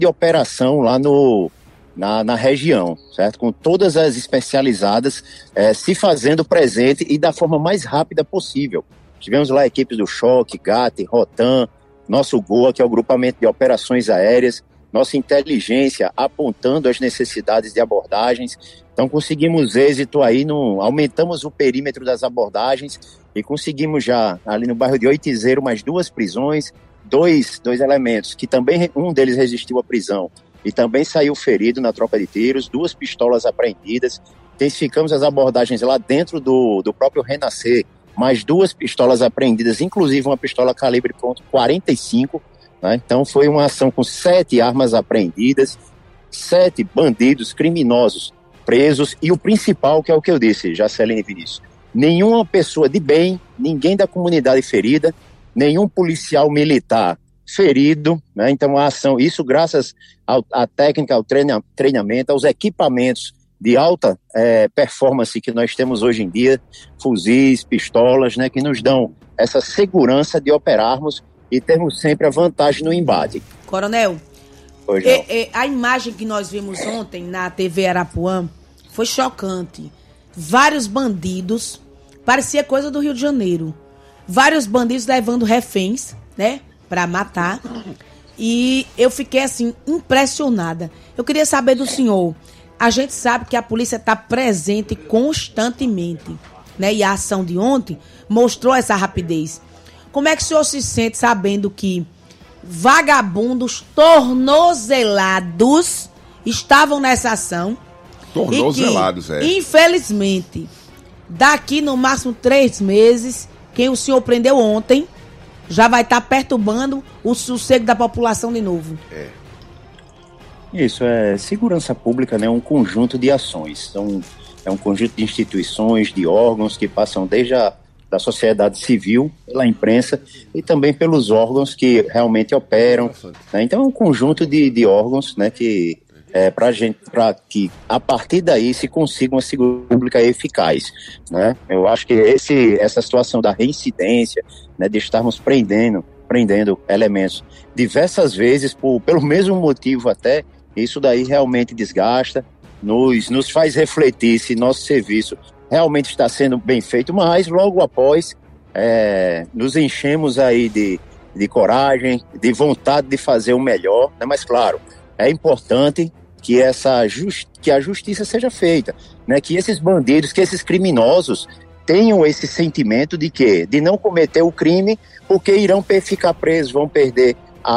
de operação lá na região, certo? Com todas as especializadas se fazendo presente e da forma mais rápida possível. Tivemos lá equipes do Choque, GAT, Rotan, nosso GOA, que é o Grupamento de Operações Aéreas, nossa inteligência apontando as necessidades de abordagens. Então conseguimos êxito aí, aumentamos o perímetro das abordagens e conseguimos já ali no bairro de Oitizeiro mais 2 prisões, dois elementos, que também um deles resistiu à prisão e também saiu ferido na troca de tiros, 2 pistolas apreendidas. Intensificamos as abordagens lá dentro do próprio Renascer, mais 2 pistolas apreendidas, inclusive uma pistola calibre .45, né? Então foi uma ação com 7 armas apreendidas, 7 bandidos criminosos presos e o principal, que é o que eu disse, Jaceline e Vinícius, nenhuma pessoa de bem, ninguém da comunidade ferida, nenhum policial militar ferido, né? Então a ação, isso graças à técnica, ao treinamento, aos equipamentos de alta performance que nós temos hoje em dia, fuzis, pistolas, né, que nos dão essa segurança de operarmos e termos sempre a vantagem no embate. Coronel, a imagem que nós vimos ontem na TV Arapuã foi chocante. Vários bandidos, parecia coisa do Rio de Janeiro, vários bandidos levando reféns, né, para matar, e eu fiquei assim, impressionada. Eu queria saber do senhor. A gente sabe que a polícia está presente constantemente, né? E a ação de ontem mostrou essa rapidez. Como é que o senhor se sente sabendo que vagabundos tornozelados estavam nessa ação? Tornozelados, e que, infelizmente, daqui no máximo 3 meses, quem o senhor prendeu ontem já vai estar perturbando o sossego da população de novo. Isso, segurança pública, né, um conjunto de ações, é um conjunto de instituições, de órgãos que passam desde da sociedade civil, pela imprensa e também pelos órgãos que realmente operam, né? Então é um conjunto de órgãos, né, que para que a partir daí se consiga uma segurança pública eficaz, né? Eu acho que essa situação da reincidência, né, de estarmos prendendo elementos diversas vezes pelo mesmo motivo até, isso daí realmente desgasta, nos faz refletir se nosso serviço realmente está sendo bem feito, mas logo após nos enchemos aí de coragem, de vontade de fazer o melhor, né? Mas claro, é importante que a justiça seja feita, né? Que esses bandidos, que esses criminosos tenham esse sentimento de não cometer o crime, porque irão ficar presos, vão perder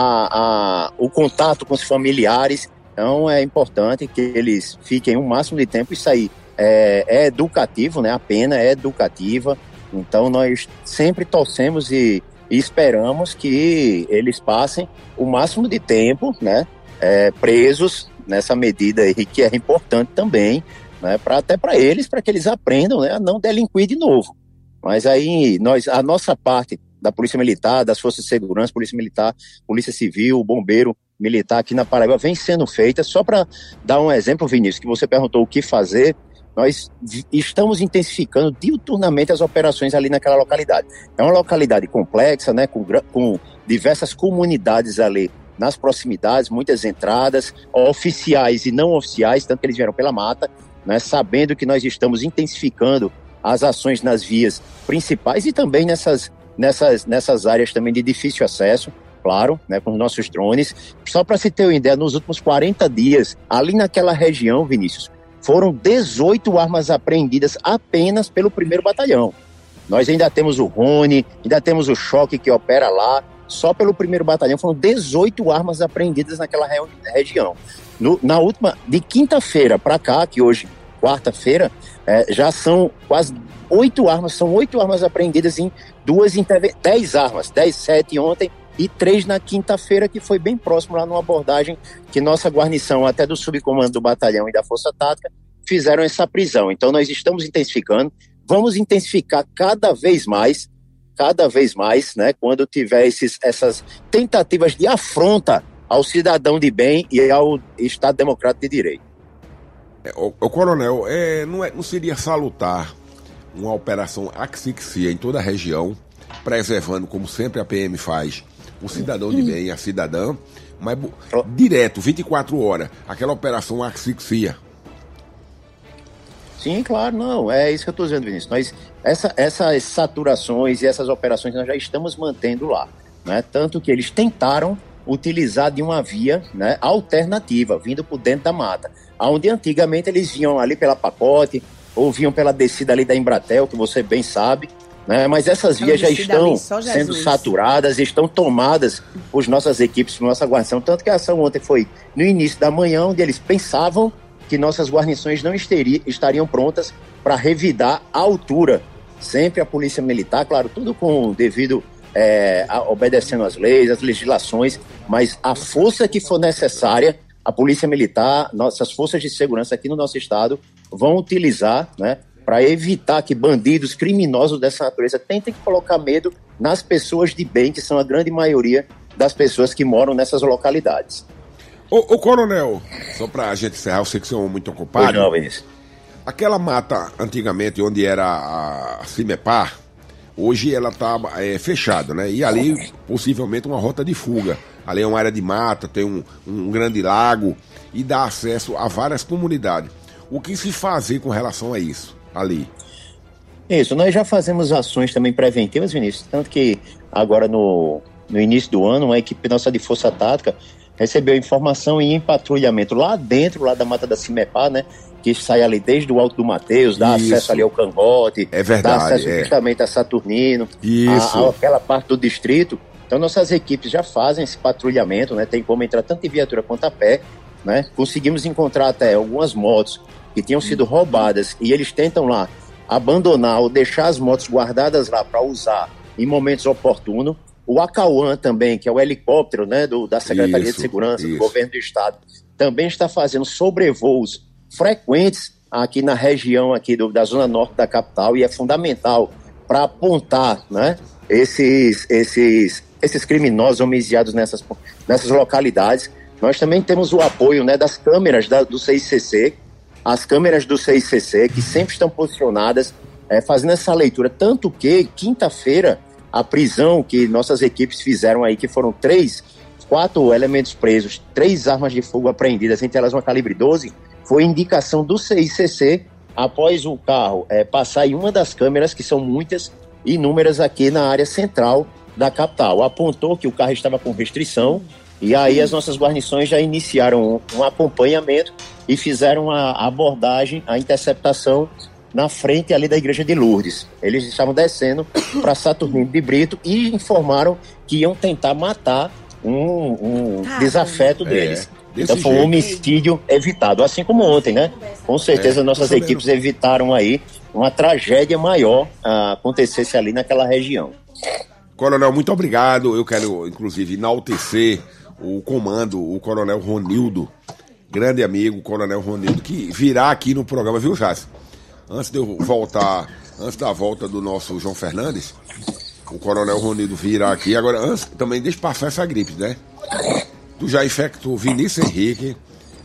o contato com os familiares. Então é importante que eles fiquem o máximo de tempo. Isso aí é educativo, né? A pena é educativa. Então nós sempre torcemos e esperamos que eles passem o máximo de tempo, né? Presos nessa medida aí, que é importante também, né? Até para eles, para que eles aprendam, né, a não delinquir de novo. Mas aí a nossa parte da Polícia Militar, das Forças de Segurança, Polícia Militar, Polícia Civil, Bombeiro Militar aqui na Paraíba vem sendo feita. Só para dar um exemplo, Vinícius, que você perguntou o que fazer, nós estamos intensificando diuturnamente as operações ali naquela localidade. É uma localidade complexa, né, com diversas comunidades ali nas proximidades, muitas entradas, oficiais e não oficiais, tanto que eles vieram pela mata, né, sabendo que nós estamos intensificando as ações nas vias principais e também nessas áreas também de difícil acesso, claro, né, com os nossos drones. Só para se ter uma ideia, nos últimos 40 dias, ali naquela região, Vinícius, foram 18 armas apreendidas apenas pelo 1º Batalhão. Nós ainda temos o Rony, ainda temos o Choque que opera lá. Só pelo 1º Batalhão foram 18 armas apreendidas naquela região. Na última, de quinta-feira para cá, que hoje, quarta-feira, já são quase 8 armas, são 8 armas apreendidas em 10 armas, 7 ontem e 3 na quinta-feira, que foi bem próximo lá numa abordagem que nossa guarnição, até do subcomando do batalhão e da Força Tática, fizeram essa prisão. Então nós estamos intensificando, vamos intensificar cada vez mais, né, quando tiver essas tentativas de afronta ao cidadão de bem e ao Estado Democrático de Direito. O coronel, não seria salutar uma operação asfixia em toda a região, preservando, como sempre a PM faz, o cidadão de bem, a cidadã, mas direto, 24 horas, aquela operação asfixia. Sim, claro, não, é isso que eu estou dizendo, Vinícius. Essas saturações e essas operações nós já estamos mantendo lá, né? Tanto que eles tentaram utilizar de uma via, né, alternativa, vindo por dentro da mata, onde antigamente eles vinham ali pela Pacote, ou vinham pela descida ali da Embratel, que você bem sabe, né? Mas essas vias já estão sendo saturadas, estão tomadas por nossas equipes, por nossa guarnição, tanto que a ação ontem foi no início da manhã, onde eles pensavam que nossas guarnições não estariam prontas para revidar a altura. Sempre a Polícia Militar, claro, tudo com devido, obedecendo às leis, às legislações, mas a força que for necessária, a Polícia Militar, nossas forças de segurança aqui no nosso estado vão utilizar, né, para evitar que bandidos criminosos dessa natureza tentem colocar medo nas pessoas de bem, que são a grande maioria das pessoas que moram nessas localidades. Ô coronel, só pra gente encerrar, eu sei que você é muito ocupado. Pois não, Vinícius. Aquela mata, antigamente, onde era a Cimepar, hoje ela tá fechada, né? E ali, possivelmente, uma rota de fuga. Ali é uma área de mata, tem um grande lago e dá acesso a várias comunidades. O que se fazer com relação a isso, ali? Isso, nós já fazemos ações também preventivas, Vinícius, tanto que agora no início do ano, uma equipe nossa de Força Tática recebeu informação e em patrulhamento lá dentro, lá da mata da Cimepar, né, que sai ali desde o Alto do Mateus, dá acesso ali ao Cangote, é verdade, dá acesso justamente a Saturnino, aquela parte do distrito. Então nossas equipes já fazem esse patrulhamento, né, tem como entrar tanto em viatura quanto a pé, né, conseguimos encontrar até algumas motos que tinham sido roubadas e eles tentam lá abandonar ou deixar as motos guardadas lá para usar em momentos oportunos. O Acauã também, que é o helicóptero, né, da Secretaria de Segurança do Governo do Estado, também está fazendo sobrevoos frequentes aqui na região aqui da zona norte da capital, e é fundamental para apontar, né, esses criminosos homicidados nessas localidades. Nós também temos o apoio, né, das câmeras do CICC, as câmeras do CICC, que sempre estão posicionadas fazendo essa leitura, tanto que quinta-feira a prisão que nossas equipes fizeram aí, que foram 4 elementos presos, 3 armas de fogo apreendidas, entre elas uma calibre 12, foi indicação do CICC após o carro passar em uma das câmeras, que são muitas, inúmeras aqui na área central da capital. Apontou que o carro estava com restrição, e aí as nossas guarnições já iniciaram um acompanhamento e fizeram a abordagem, a interceptação na frente ali da igreja de Lourdes. Eles estavam descendo para Saturnino de Brito e informaram que iam tentar matar um desafeto deles. Então foi um homicídio evitado, assim como ontem, né? Com certeza nossas equipes evitaram aí uma tragédia maior acontecesse ali naquela região. Coronel, muito obrigado. Eu quero, inclusive, enaltecer o comando, o Coronel Ronildo, grande amigo, o Coronel Ronildo, que virá aqui no programa, viu, Jássio? Antes da volta do nosso João Fernandes, o Coronel Ronildo virá aqui. Agora, antes, também deixa passar essa gripe, né? Tu já infectou Vinícius Henrique.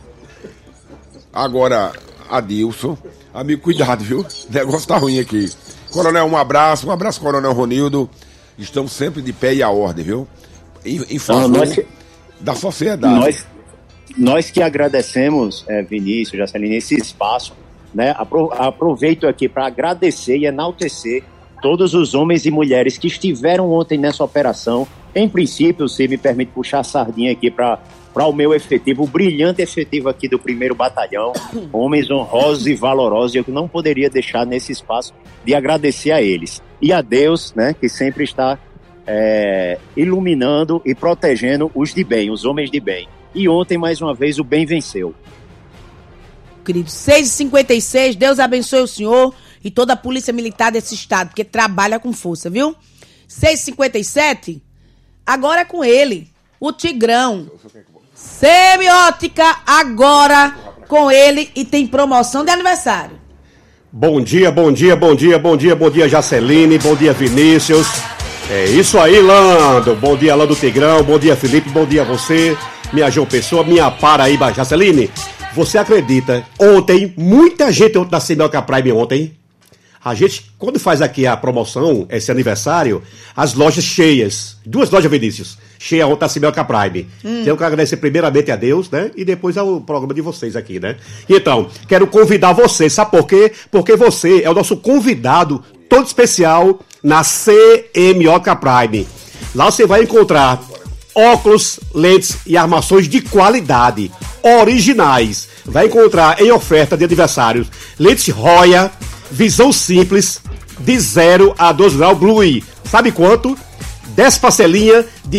Agora, Adilson. Amigo, cuidado, viu? O negócio tá ruim aqui. Coronel, um abraço, Coronel Ronildo. Estamos sempre de pé e à ordem, viu? Em favor da sociedade. Nós que agradecemos, Vinícius, Jacelino, esse espaço, né? Aproveito aqui para agradecer e enaltecer todos os homens e mulheres que estiveram ontem nessa operação. Em princípio, se me permite puxar a sardinha aqui para o meu efetivo, o brilhante efetivo aqui do 1º Batalhão, homens honrosos e valorosos, e eu não poderia deixar nesse espaço de agradecer a eles. E a Deus, né, que sempre está iluminando e protegendo os de bem, os homens de bem. E ontem, mais uma vez, o bem venceu. Querido, 6h56, Deus abençoe o senhor e toda a polícia militar desse estado, porque trabalha com força, viu? 6h57, agora é com ele, o Tigrão. Semiótica, agora com ele, e tem promoção de aniversário. Bom dia, Jaceline, bom dia, Vinícius. É isso aí, Lando. Bom dia, Lando Tigrão, bom dia, Felipe, bom dia a você, minha João Pessoa, minha Paraíba. Jaceline, você acredita, ontem, muita gente da Semiótica Prime ontem, A gente, quando faz aqui a promoção, esse aniversário, as lojas cheias, 2 lojas, Vinícius, cheia ontem a Simelca Prime. Tenho que agradecer primeiramente a Deus, né? E depois ao programa de vocês aqui, né? Então, quero convidar você, sabe por quê? Porque você é o nosso convidado todo especial na CMOca Prime. Lá você vai encontrar óculos, lentes e armações de qualidade, originais. Vai encontrar em oferta de aniversários lentes Roya, visão simples, de 0 a 12 graus Blue. Sabe quanto? 10 parcelinhas de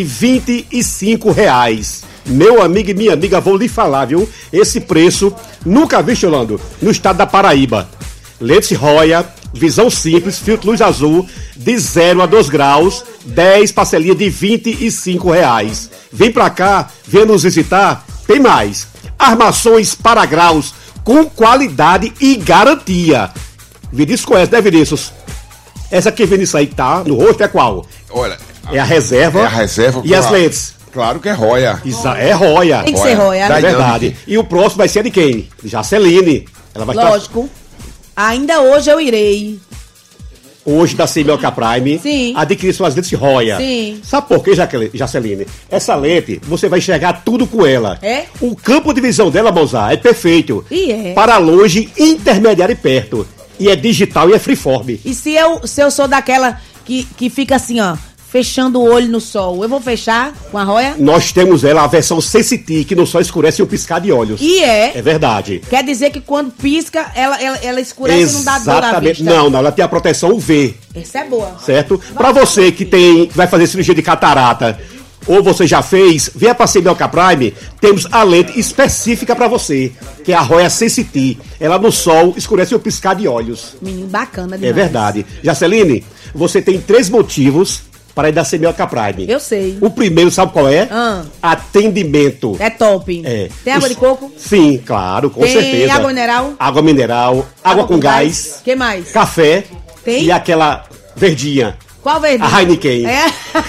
R$25. Meu amigo e minha amiga, vou lhe falar, viu? Esse preço, nunca vi, Cholando, no estado da Paraíba. Lentes Roya, visão simples, filtro luz azul, de 0 a 2 graus, 10 parcelinhas de R$25. Vem pra cá, vem nos visitar, tem mais. Armações para graus, com qualidade e garantia. Vinícius conhece, né, Vinícius? Essa aqui, Vinícius, aí tá no rosto é qual? Olha, é a reserva. É a reserva. E as lentes? Claro que é Roya. É Roya. Tem que ser Roya, né? É verdade. E o próximo vai ser de quem? De Jaceline. Ela vai Lógico. Ainda hoje eu irei. Hoje da CMOca Prime. Sim. Adquirir suas lentes Roya. Sim. Sabe por quê, Jaceline? Essa lente, você vai enxergar tudo com ela. É? O campo de visão dela, Mozart, é perfeito. E é. Para longe, intermediário e perto. E é digital e é freeform. E se eu sou daquela que fica assim, ó, fechando o olho no sol, eu vou fechar com a Roya? Nós temos ela, a versão Sensitive, que no sol escurece um piscar de olhos. E é. É verdade. Quer dizer que quando pisca, ela escurece e não dá dor na Exatamente. vista. Não, ela tem a proteção UV. Essa é boa. Certo? Para você que vai fazer cirurgia de catarata, ou você já fez, venha para a CMOca Prime, temos a lente específica para você, que é a Roya Sensitive. Ela no sol escurece o piscar de olhos. Menino, bacana demais. É verdade. Jaceline, você tem 3 motivos para ir da CMOca Prime. Eu sei. O primeiro, sabe qual é? Atendimento. É top. É. Tem água de coco? Sim, claro, com certeza. Tem água mineral? Água mineral, água com gás. Que mais? Café. Tem? E aquela verdinha. Qual verdinha? A Heineken. É.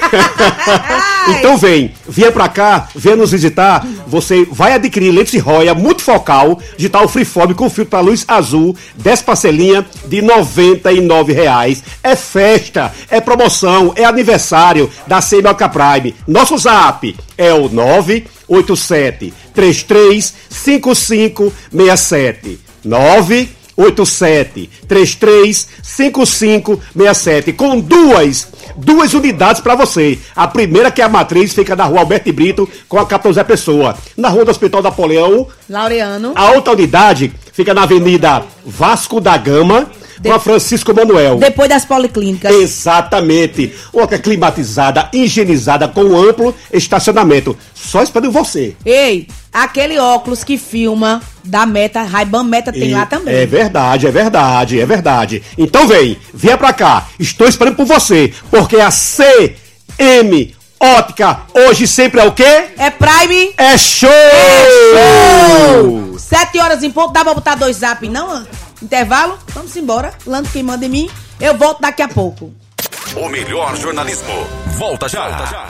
Então venha pra cá, venha nos visitar. Você vai adquirir lentes Roya multifocal, digital freeform com filtro para luz azul, 10 parcelinhas de R$99. É festa, é promoção, é aniversário da CMOca Prime. Nosso zap é o 987-335567. 987-335567, com duas unidades para você. A primeira, que é a matriz, fica na rua Alberto Brito, com a Capitão Zé Pessoa. Na rua do Hospital Napoleão Laureano. A outra unidade fica na Avenida Vasco da Gama, com a Francisco Manuel. Depois das policlínicas. Exatamente. Outra climatizada, higienizada, com amplo estacionamento. Só esperando você. Ei, aquele óculos que filma da Meta, Ray-Ban Meta tem lá também. É verdade. Então venha pra cá. Estou esperando por você, porque a CM Ótica hoje sempre é o quê? É Prime. É show! 7 horas em ponto, dá pra botar 2 zap, não? Intervalo? Vamos embora. Lando quem manda em mim. Eu volto daqui a pouco. O melhor jornalismo. Volta já.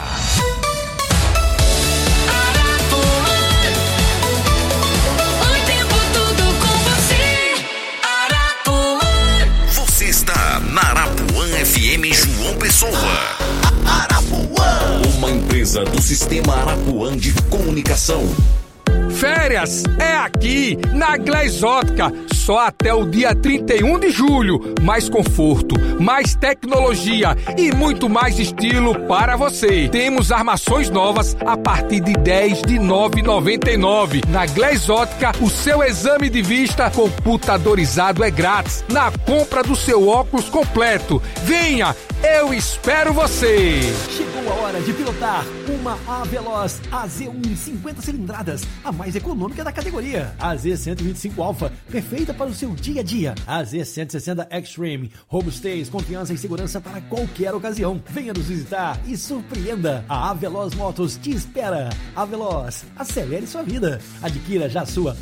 Você está na Arapuã FM João Pessoa. Arapuã. Uma empresa do Sistema Arapuã de Comunicação. Férias é aqui na Glass Ótica, só até o dia 31 de julho. Mais conforto, mais tecnologia e muito mais estilo para você. Temos armações novas a partir de 10 de R$ 9,99. Na Glass Ótica, o seu exame de vista computadorizado é grátis na compra do seu óculos completo. Venha, eu espero você. Chegou a hora de pilotar uma A-Veloz AZ1 50 cilindradas, a mais econômica da categoria. A Z125 Alpha, perfeita para o seu dia a dia. A Z160 Extreme, robustez, confiança e segurança para qualquer ocasião. Venha nos visitar e surpreenda. A A-Veloz Motos te espera. A-Veloz, acelere sua vida. Adquira já a sua.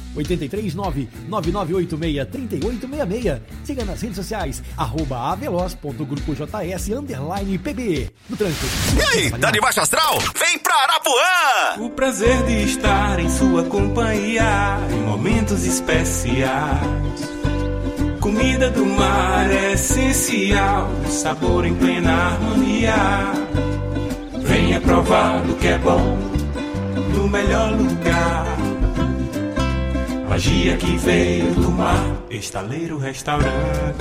839-9986-3866. Siga nas redes sociais, @aveloz.grupojs_pb. No trânsito. E aí, tá de baixo astral? Vem pra Arapuã! O prazer de estar em sua companhia em momentos especiais. Comida do mar é essencial, sabor em plena harmonia. Venha provar do que é bom, no melhor lugar. Magia que veio do mar, Estaleiro Restaurante.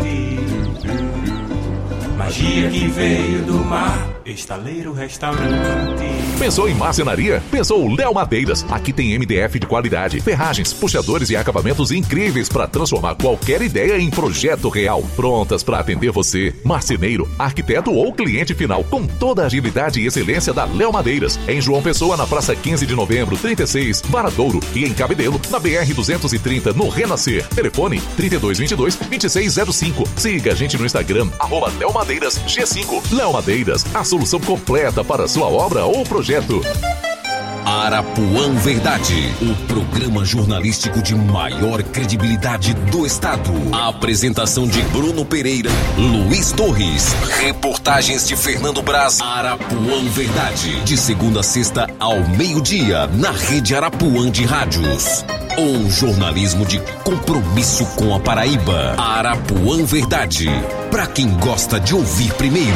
Magia que veio do mar, Estaleiro Restaurante. Pensou em marcenaria? Pensou Léo Madeiras. Aqui tem MDF de qualidade, ferragens, puxadores e acabamentos incríveis para transformar qualquer ideia em projeto real. Prontas para atender você, marceneiro, arquiteto ou cliente final, com toda a agilidade e excelência da Léo Madeiras. Em João Pessoa, na Praça 15 de Novembro, 36, Varadouro, e em Cabedelo, na BR-230, no Renascer. Telefone 3222-2605. Siga a gente no Instagram, @Léo Madeiras G5. Léo Madeiras, a solução completa para sua obra ou projeto. Arapuã Verdade, o programa jornalístico de maior credibilidade do estado. A apresentação de Bruno Pereira, Luiz Torres. Reportagens de Fernando Braz. Arapuã Verdade, de segunda a sexta ao meio-dia, na Rede Arapuã de Rádios. Um jornalismo de compromisso com a Paraíba. Arapuã Verdade, pra quem gosta de ouvir primeiro.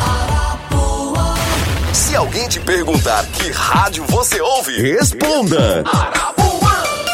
Se alguém te perguntar que rádio você ouve, responda: Arapuã.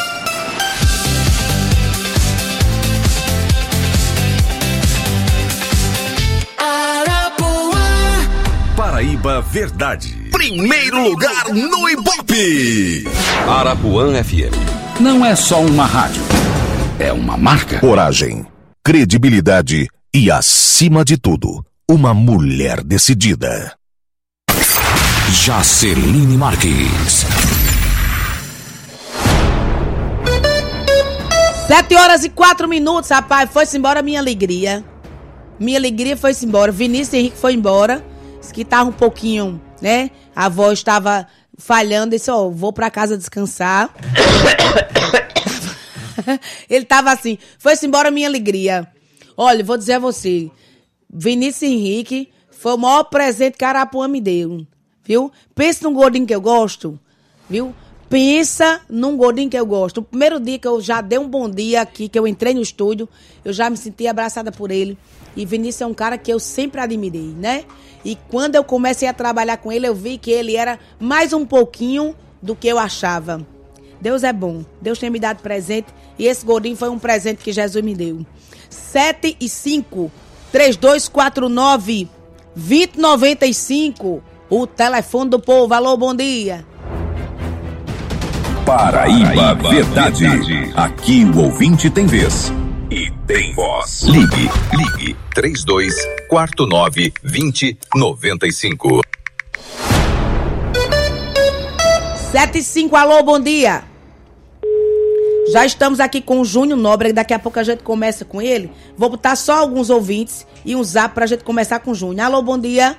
Arapuã. Paraíba Verdade. Primeiro lugar no Ibope. Arapuã FM. Não é só uma rádio, é uma marca. Coragem, credibilidade e, acima de tudo, uma mulher decidida. Jaceline Marques. 7h04, rapaz, foi-se embora minha alegria. Minha alegria foi-se embora. Vinícius Henrique foi embora. Disse que tava um pouquinho, né? A voz estava falhando. Disse, vou pra casa descansar. Ele tava assim, foi-se embora minha alegria. Olha, vou dizer a você, Vinícius Henrique foi o maior presente que a Arapuã me deu. Viu? Pensa num gordinho que eu gosto, viu? Pensa num gordinho que eu gosto. O primeiro dia que eu já dei um bom dia aqui, que eu entrei no estúdio, eu já me senti abraçada por ele. E Vinícius é um cara que eu sempre admirei, né? E quando eu comecei a trabalhar com ele, eu vi que ele era mais um pouquinho do que eu achava. Deus é bom. Deus tem me dado presente. E esse gordinho foi um presente que Jesus me deu. 7h05, 3249-2095. O telefone do povo. Alô, bom dia. Paraíba Verdade. Aqui o ouvinte tem vez e tem voz. Ligue 3249-2095. 7h05, alô, bom dia. Já estamos aqui com o Júnior Nóbrega, daqui a pouco a gente começa com ele. Vou botar só alguns ouvintes e um zap pra gente começar com o Júnior. Alô, bom dia.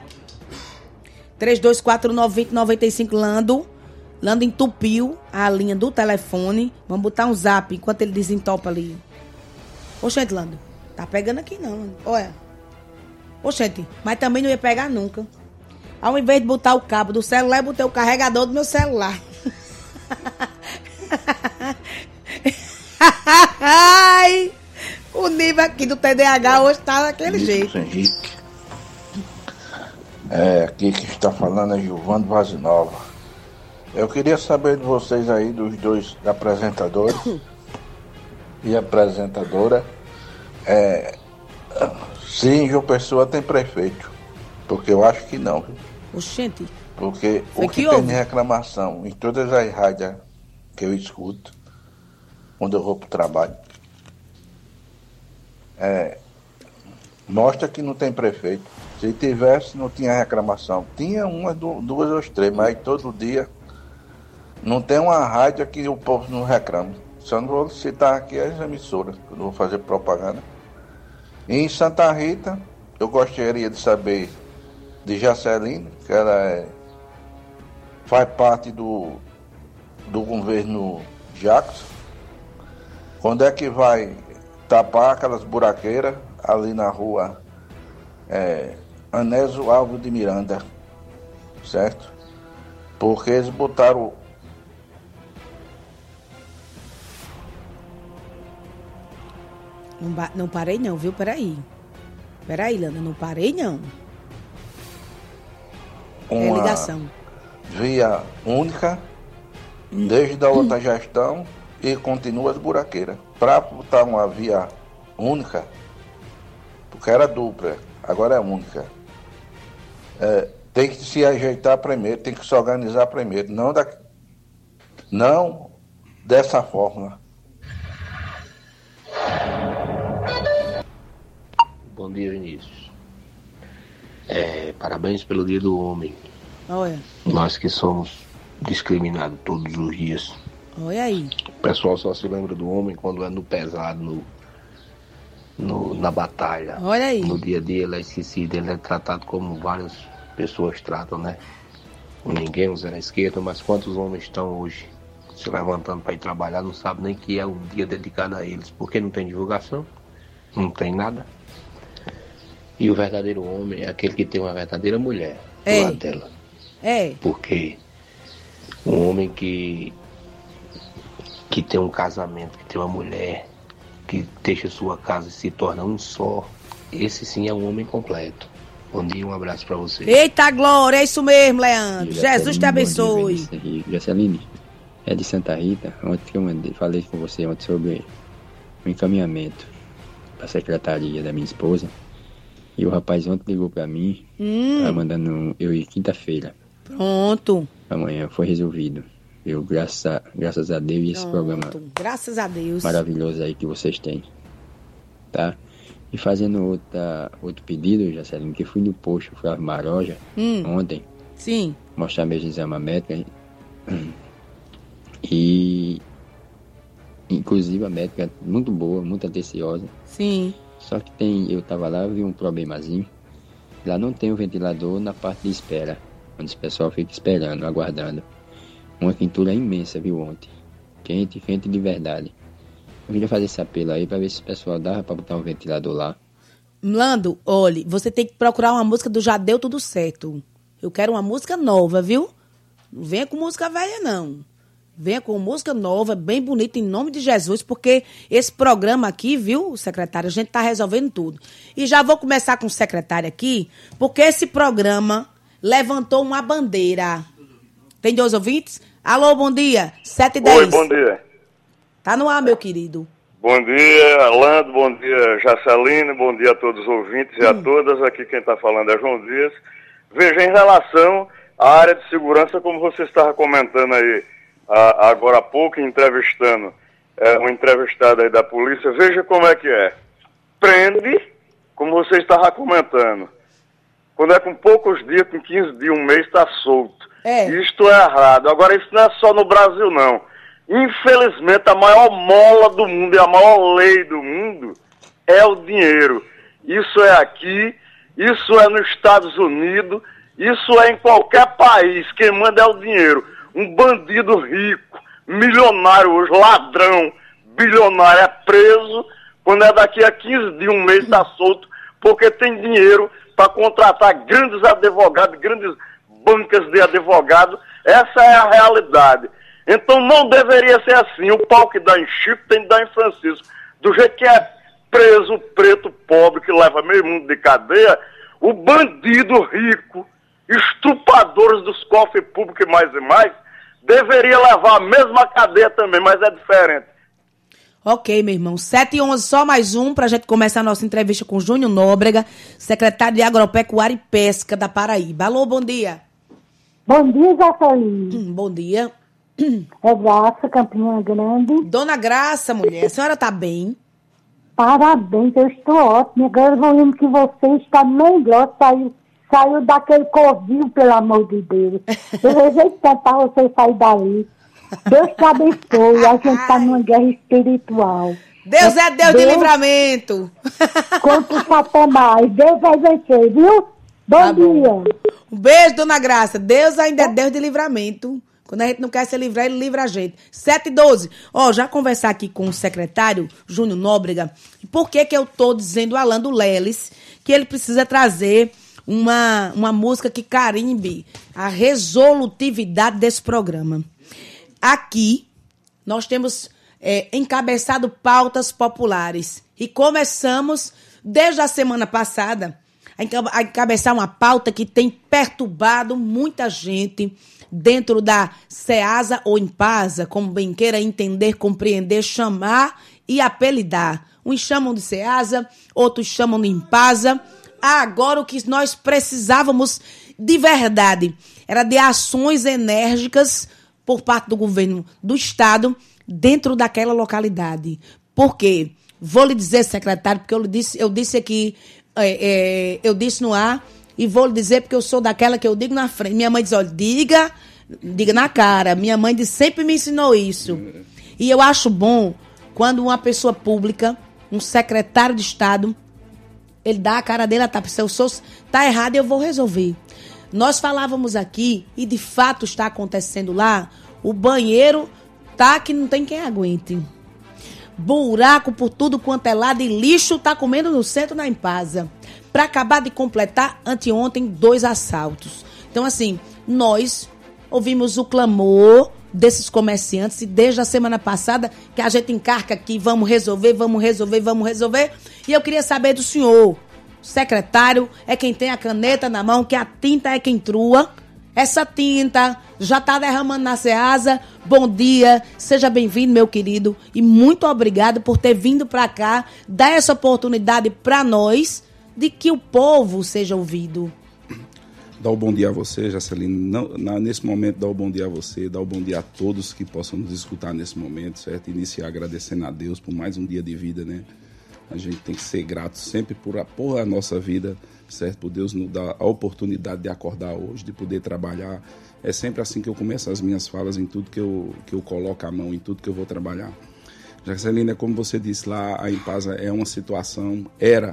3249-2095, Lando entupiu a linha do telefone. Vamos botar um zap enquanto ele desentopa ali. Oxente, Lando, tá pegando aqui não. Olha. Oxente, mas também não ia pegar nunca. Ao invés de botar o cabo do celular, eu botei o carregador do meu celular. Ai, o nível aqui do TDAH hoje tá daquele jeito. Henrique. Aqui que está falando é Giovanni Vazinova. Eu queria saber de vocês aí, dos dois apresentadores e apresentadora, se em João Pessoa tem prefeito. Porque eu acho que não. Oxente. Porque o que tem de reclamação em todas as rádios que eu escuto, quando eu vou pro trabalho, mostra que não tem prefeito. Se tivesse, não tinha reclamação. Tinha umas, duas ou três, mas todo dia não tem uma rádio que o povo não reclama. Só não vou citar aqui as emissoras, que eu não vou fazer propaganda. E em Santa Rita, eu gostaria de saber de Jaceline, que ela faz parte do governo Jackson. Quando é que vai tapar aquelas buraqueiras ali na rua Anésio Alves de Miranda, certo? Porque eles botaram Não parei não, viu? Peraí, Lana, não parei não. Uma ligação. Via única, desde a outra gestão, e continua as buraqueiras. Para botar uma via única, porque era dupla, agora é única. Tem que se ajeitar primeiro, tem que se organizar primeiro, não dessa forma. Bom dia, Vinícius. Parabéns pelo Dia do Homem. Olha. Nós que somos discriminados todos os dias. Olha aí. O pessoal só se lembra do homem quando é no pesado, na batalha. Olha aí. No dia a dia ele é esquecido, ele é tratado como várias pessoas tratam, né? Ninguém usa na esquerda, mas quantos homens estão hoje se levantando para ir trabalhar, não sabe nem que é um dia dedicado a eles, porque não tem divulgação, não tem nada. E o verdadeiro homem é aquele que tem uma verdadeira mulher do lado dela. Porque um homem que tem um casamento, que tem uma mulher, que deixa sua casa e se torna um só, esse sim é um homem completo. Bom dia, um abraço pra você. Eita glória, é isso mesmo, Leandro. Jesus te abençoe. Jaceline, é de Santa Rita. Ontem que eu falei com você ontem sobre o encaminhamento da secretaria da minha esposa. E o rapaz ontem ligou pra mim, tá mandando eu ir quinta-feira. Pronto. Amanhã foi resolvido. Eu, graças a Deus, e esse programa graças a Deus maravilhoso aí que vocês têm, tá? E fazendo outro pedido, Jaceline, que fui no posto Flávio Maroja ontem. Sim. Mostrar meus exames médicos. E inclusive a médica muito boa, muito atenciosa. Sim. Só que eu tava lá, vi um problemazinho. Lá não tem o ventilador na parte de espera, onde o pessoal fica esperando, aguardando. Uma quentura imensa, viu, ontem. Quente de verdade. Eu queria fazer esse apelo aí pra ver se o pessoal dava pra botar um ventilador lá. Lando, olha, você tem que procurar uma música do Já Deu Tudo Certo. Eu quero uma música nova, viu? Não venha com música velha, não. Venha com música nova, bem bonita, em nome de Jesus, porque esse programa aqui, viu, secretário, a gente tá resolvendo tudo. E já vou começar com o secretário aqui, porque esse programa levantou uma bandeira. Tem 2 ouvintes? Alô, bom dia, 7h10. Oi, bom dia. Tá no ar, meu querido. Bom dia, Alando, bom dia, Jaceline, bom dia a todos os ouvintes e a todas. Aqui quem está falando é João Dias. Veja, em relação à área de segurança, como você estava comentando aí agora há pouco, entrevistando um entrevistado aí da polícia, veja como é que é. Prende, como você estava comentando. Quando é com poucos dias, com 15 dias, um mês, está solto. Isto é errado. Agora, isso não é só no Brasil, não. Infelizmente, a maior mola do mundo e a maior lei do mundo é o dinheiro. Isso é aqui, isso é nos Estados Unidos, isso é em qualquer país. Quem manda é o dinheiro. Um bandido rico, milionário hoje, ladrão, bilionário, é preso. Quando é daqui a 15 dias, um mês, está solto, porque tem dinheiro para contratar grandes advogados, grandes bancas de advogados. Essa é a realidade. Então não deveria ser assim. O pau que dá em Chico tem que dar em Francisco. Do jeito que é preso o preto pobre que leva meio mundo de cadeia, o bandido rico, estrupadores dos cofres públicos e mais, deveria levar a mesma cadeia também, mas é diferente. Ok, meu irmão. 7h11, só mais um pra gente começar a nossa entrevista com Júnior Nóbrega, secretário de Agropecuária e Pesca da Paraíba. Alô, bom dia. Bom dia, Jaceline. Bom dia. É Graça, Campina Grande. Dona Graça, mulher, a senhora tá bem? Parabéns, eu estou ótima. Agora eu vou vendo que você está melhor, saiu daquele covil, pelo amor de Deus. Eu rejeito tanto para você sair dali. Deus te abençoe, a gente está numa guerra espiritual. Deus é Deus de livramento. Quanto Satanás, Deus vai vencer, viu? Bom dia. Um beijo, Dona Graça. Deus ainda é Deus de livramento. Quando a gente não quer se livrar, ele livra a gente. 7h12. Já conversar aqui com o secretário Júnior Nóbrega. Por que eu tô dizendo ao Lando Leles que ele precisa trazer uma música que carimbe a resolutividade desse programa. Aqui, nós temos encabeçado pautas populares. E começamos, desde a semana passada, a encabeçar uma pauta que tem perturbado muita gente dentro da Ceasa ou Impasa, como bem queira entender, compreender, chamar e apelidar. Uns chamam de Ceasa, outros chamam de Impasa. Agora, o que nós precisávamos de verdade era de ações enérgicas por parte do governo do Estado dentro daquela localidade. Por quê? Vou lhe dizer, secretário, porque eu disse aqui, eu disse no ar, e vou lhe dizer porque eu sou daquela que eu digo na frente. Minha mãe diz, olha, diga na cara. Minha mãe sempre me ensinou isso. E eu acho bom quando uma pessoa pública, um secretário de Estado, ele dá a cara dele, se eu sou, tá errado, eu vou resolver. Nós falávamos aqui, e de fato está acontecendo lá, o banheiro tá que não tem quem aguente. Buraco por tudo quanto é lado e lixo tá comendo no centro da Impasa. Para acabar de completar, anteontem, 2 assaltos. Então, assim, nós ouvimos o clamor desses comerciantes e desde a semana passada que a gente encarca aqui, vamos resolver. E eu queria saber do senhor, secretário, é quem tem a caneta na mão, que a tinta é quem trua. Essa tinta já está derramando na Ceasa. Bom dia, seja bem-vindo, meu querido. E muito obrigado por ter vindo para cá, dar essa oportunidade para nós de que o povo seja ouvido. Dá o bom dia a você, Jaceline. Nesse momento, dá o bom dia a você, dá o bom dia a todos que possam nos escutar nesse momento, certo? Iniciar agradecendo a Deus por mais um dia de vida, né? A gente tem que ser grato sempre por a nossa vida, certo? Por Deus nos dar a oportunidade de acordar hoje, de poder trabalhar. É sempre assim que eu começo as minhas falas, em tudo que eu coloco a mão, em tudo que eu vou trabalhar. Jacelina, como você disse lá, a Impasa era uma situação,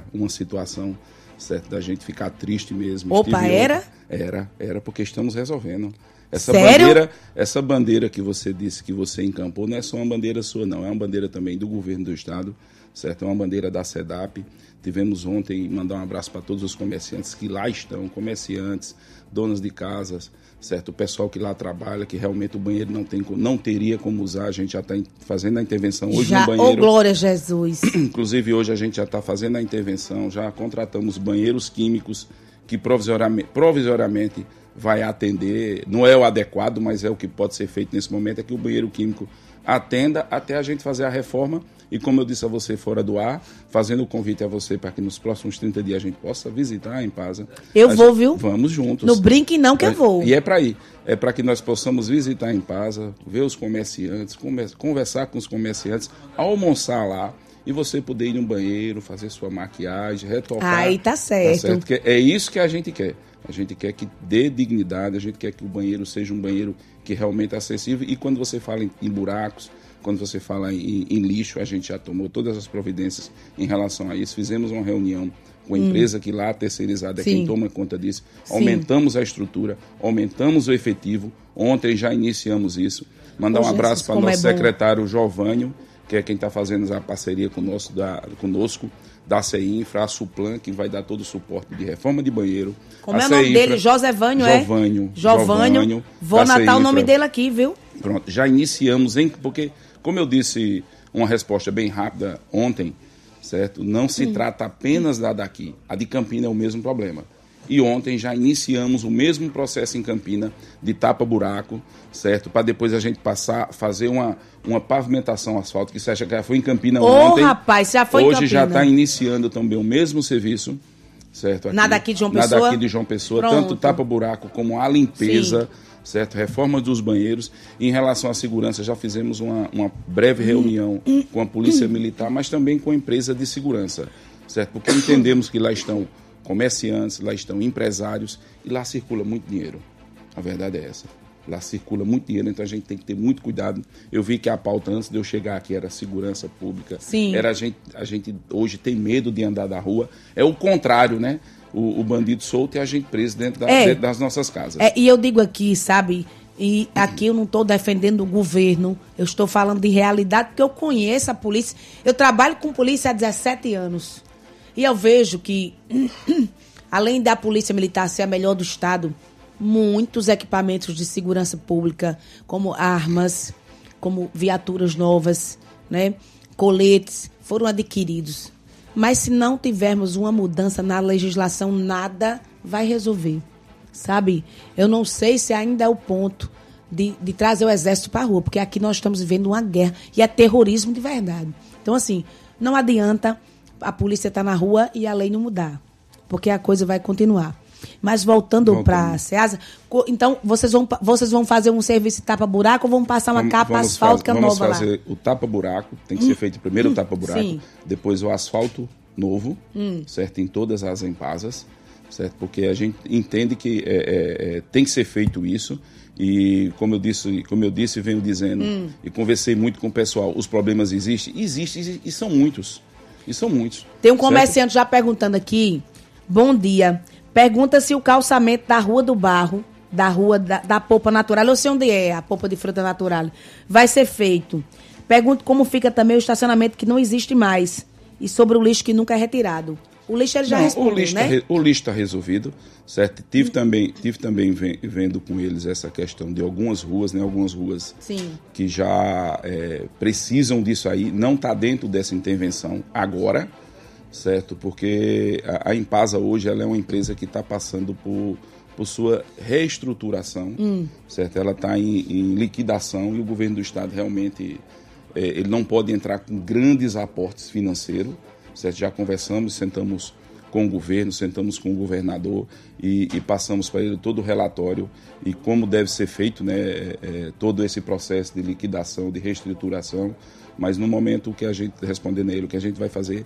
certo? Da gente ficar triste mesmo. Opa, era? Era porque estamos resolvendo. Sério? Essa bandeira que você disse que você encampou não é só uma bandeira sua, não. É uma bandeira também do governo do Estado, certo? É uma bandeira da SEDAP. Tivemos ontem, mandar um abraço para todos os comerciantes que lá estão, comerciantes, donas de casas, certo? O pessoal que lá trabalha, que realmente o banheiro não teria como usar. A gente já está fazendo a intervenção hoje no banheiro. Oh, glória a Jesus! Inclusive, hoje a gente já está fazendo a intervenção, já contratamos banheiros químicos que provisoriamente vai atender, não é o adequado, mas é o que pode ser feito nesse momento, é que o banheiro químico atenda até a gente fazer a reforma. E como eu disse a você fora do ar, fazendo o convite a você para que nos próximos 30 dias a gente possa visitar a Impasa. Eu vou, viu? Vamos juntos. Não brinque não que eu vou. E é para ir. É para que nós possamos visitar a Impasa, ver os comerciantes, conversar com os comerciantes, almoçar lá e você poder ir no banheiro, fazer sua maquiagem, retocar. Aí tá certo. Tá certo? Porque é isso que a gente quer. A gente quer que dê dignidade, a gente quer que o banheiro seja um banheiro que realmente é acessível. E quando você fala em buracos, quando você fala em lixo, a gente já tomou todas as providências em relação a isso. Fizemos uma reunião com a empresa que lá terceirizada é quem toma conta disso. Sim. Aumentamos a estrutura, aumentamos o efetivo. Ontem já iniciamos isso. Mandar um abraço para o nosso secretário Jovânio, que é quem está fazendo a parceria conosco da CI Infra, a Suplan, que vai dar todo o suporte de reforma de banheiro. Como é o nome dele? Josevânio, é? Jovânio. Vou anotar o nome dele aqui, viu? Pronto, já iniciamos, porque, como eu disse, uma resposta bem rápida ontem, certo? Não se trata apenas da daqui. A de Campina é o mesmo problema. E ontem já iniciamos o mesmo processo em Campina de tapa-buraco, certo? Para depois a gente fazer uma pavimentação asfalto, que você acha que já foi em Campina ontem. Rapaz, já foi em Campina. Hoje já está iniciando também o mesmo serviço, certo? Aqui, nada aqui de João Pessoa? Nada aqui de João Pessoa, tanto tapa-buraco como a limpeza, certo? Reforma dos banheiros. E em relação à segurança, já fizemos uma breve reunião com a Polícia Militar, mas também com a empresa de segurança, certo? Porque entendemos que lá estão comerciantes, lá estão empresários e lá circula muito dinheiro. A verdade é essa. Lá circula muito dinheiro, então a gente tem que ter muito cuidado. Eu vi que a pauta antes de eu chegar aqui era segurança pública. Sim. Era a gente hoje tem medo de andar da rua. É o contrário, né? O bandido solto e a gente preso dentro das nossas casas. E eu digo aqui, sabe, e aqui eu não estou defendendo o governo, eu estou falando de realidade, porque eu conheço a polícia. Eu trabalho com polícia há 17 anos. E eu vejo que, além da Polícia Militar ser a melhor do Estado, muitos equipamentos de segurança pública, como armas, como viaturas novas, né? Coletes foram adquiridos. Mas se não tivermos uma mudança na legislação, nada vai resolver, sabe? Eu não sei se ainda é o ponto de trazer o exército para a rua, porque aqui nós estamos vivendo uma guerra e é terrorismo de verdade. Então, assim, não adianta a polícia estar na rua e a lei não mudar, porque a coisa vai continuar. Mas voltando para a SEASA, então vocês vão fazer um serviço de tapa-buraco ou vão passar uma capa asfáltica nova lá? Vamos fazer o tapa-buraco, tem que ser feito primeiro o tapa-buraco, depois o asfalto novo, certo? Em todas as empasas, certo? Porque a gente entende que tem que ser feito isso. E como eu disse, venho dizendo, e conversei muito com o pessoal, os problemas existem e são muitos. Tem um comerciante já perguntando aqui, bom dia, pergunta se o calçamento da Rua do Barro, da Rua da Polpa Natural, eu sei onde é a Polpa de Fruta Natural, vai ser feito. Pergunto como fica também o estacionamento que não existe mais e sobre o lixo que nunca é retirado. O lixo ele já respondeu, né? O lixo está resolvido, certo? Tive também vendo com eles essa questão de algumas ruas, né? Algumas ruas que já precisam disso aí, não está dentro dessa intervenção agora, certo? Porque a Impasa hoje ela é uma empresa que está passando por sua reestruturação, certo? Ela está em liquidação e o governo do estado realmente ele não pode entrar com grandes aportes financeiros, certo? Já conversamos, sentamos com o governo, sentamos com o governador e passamos para ele todo o relatório e como deve ser feito, né, todo esse processo de liquidação, de reestruturação, mas no momento o que a gente, respondendo a ele, o que a gente vai fazer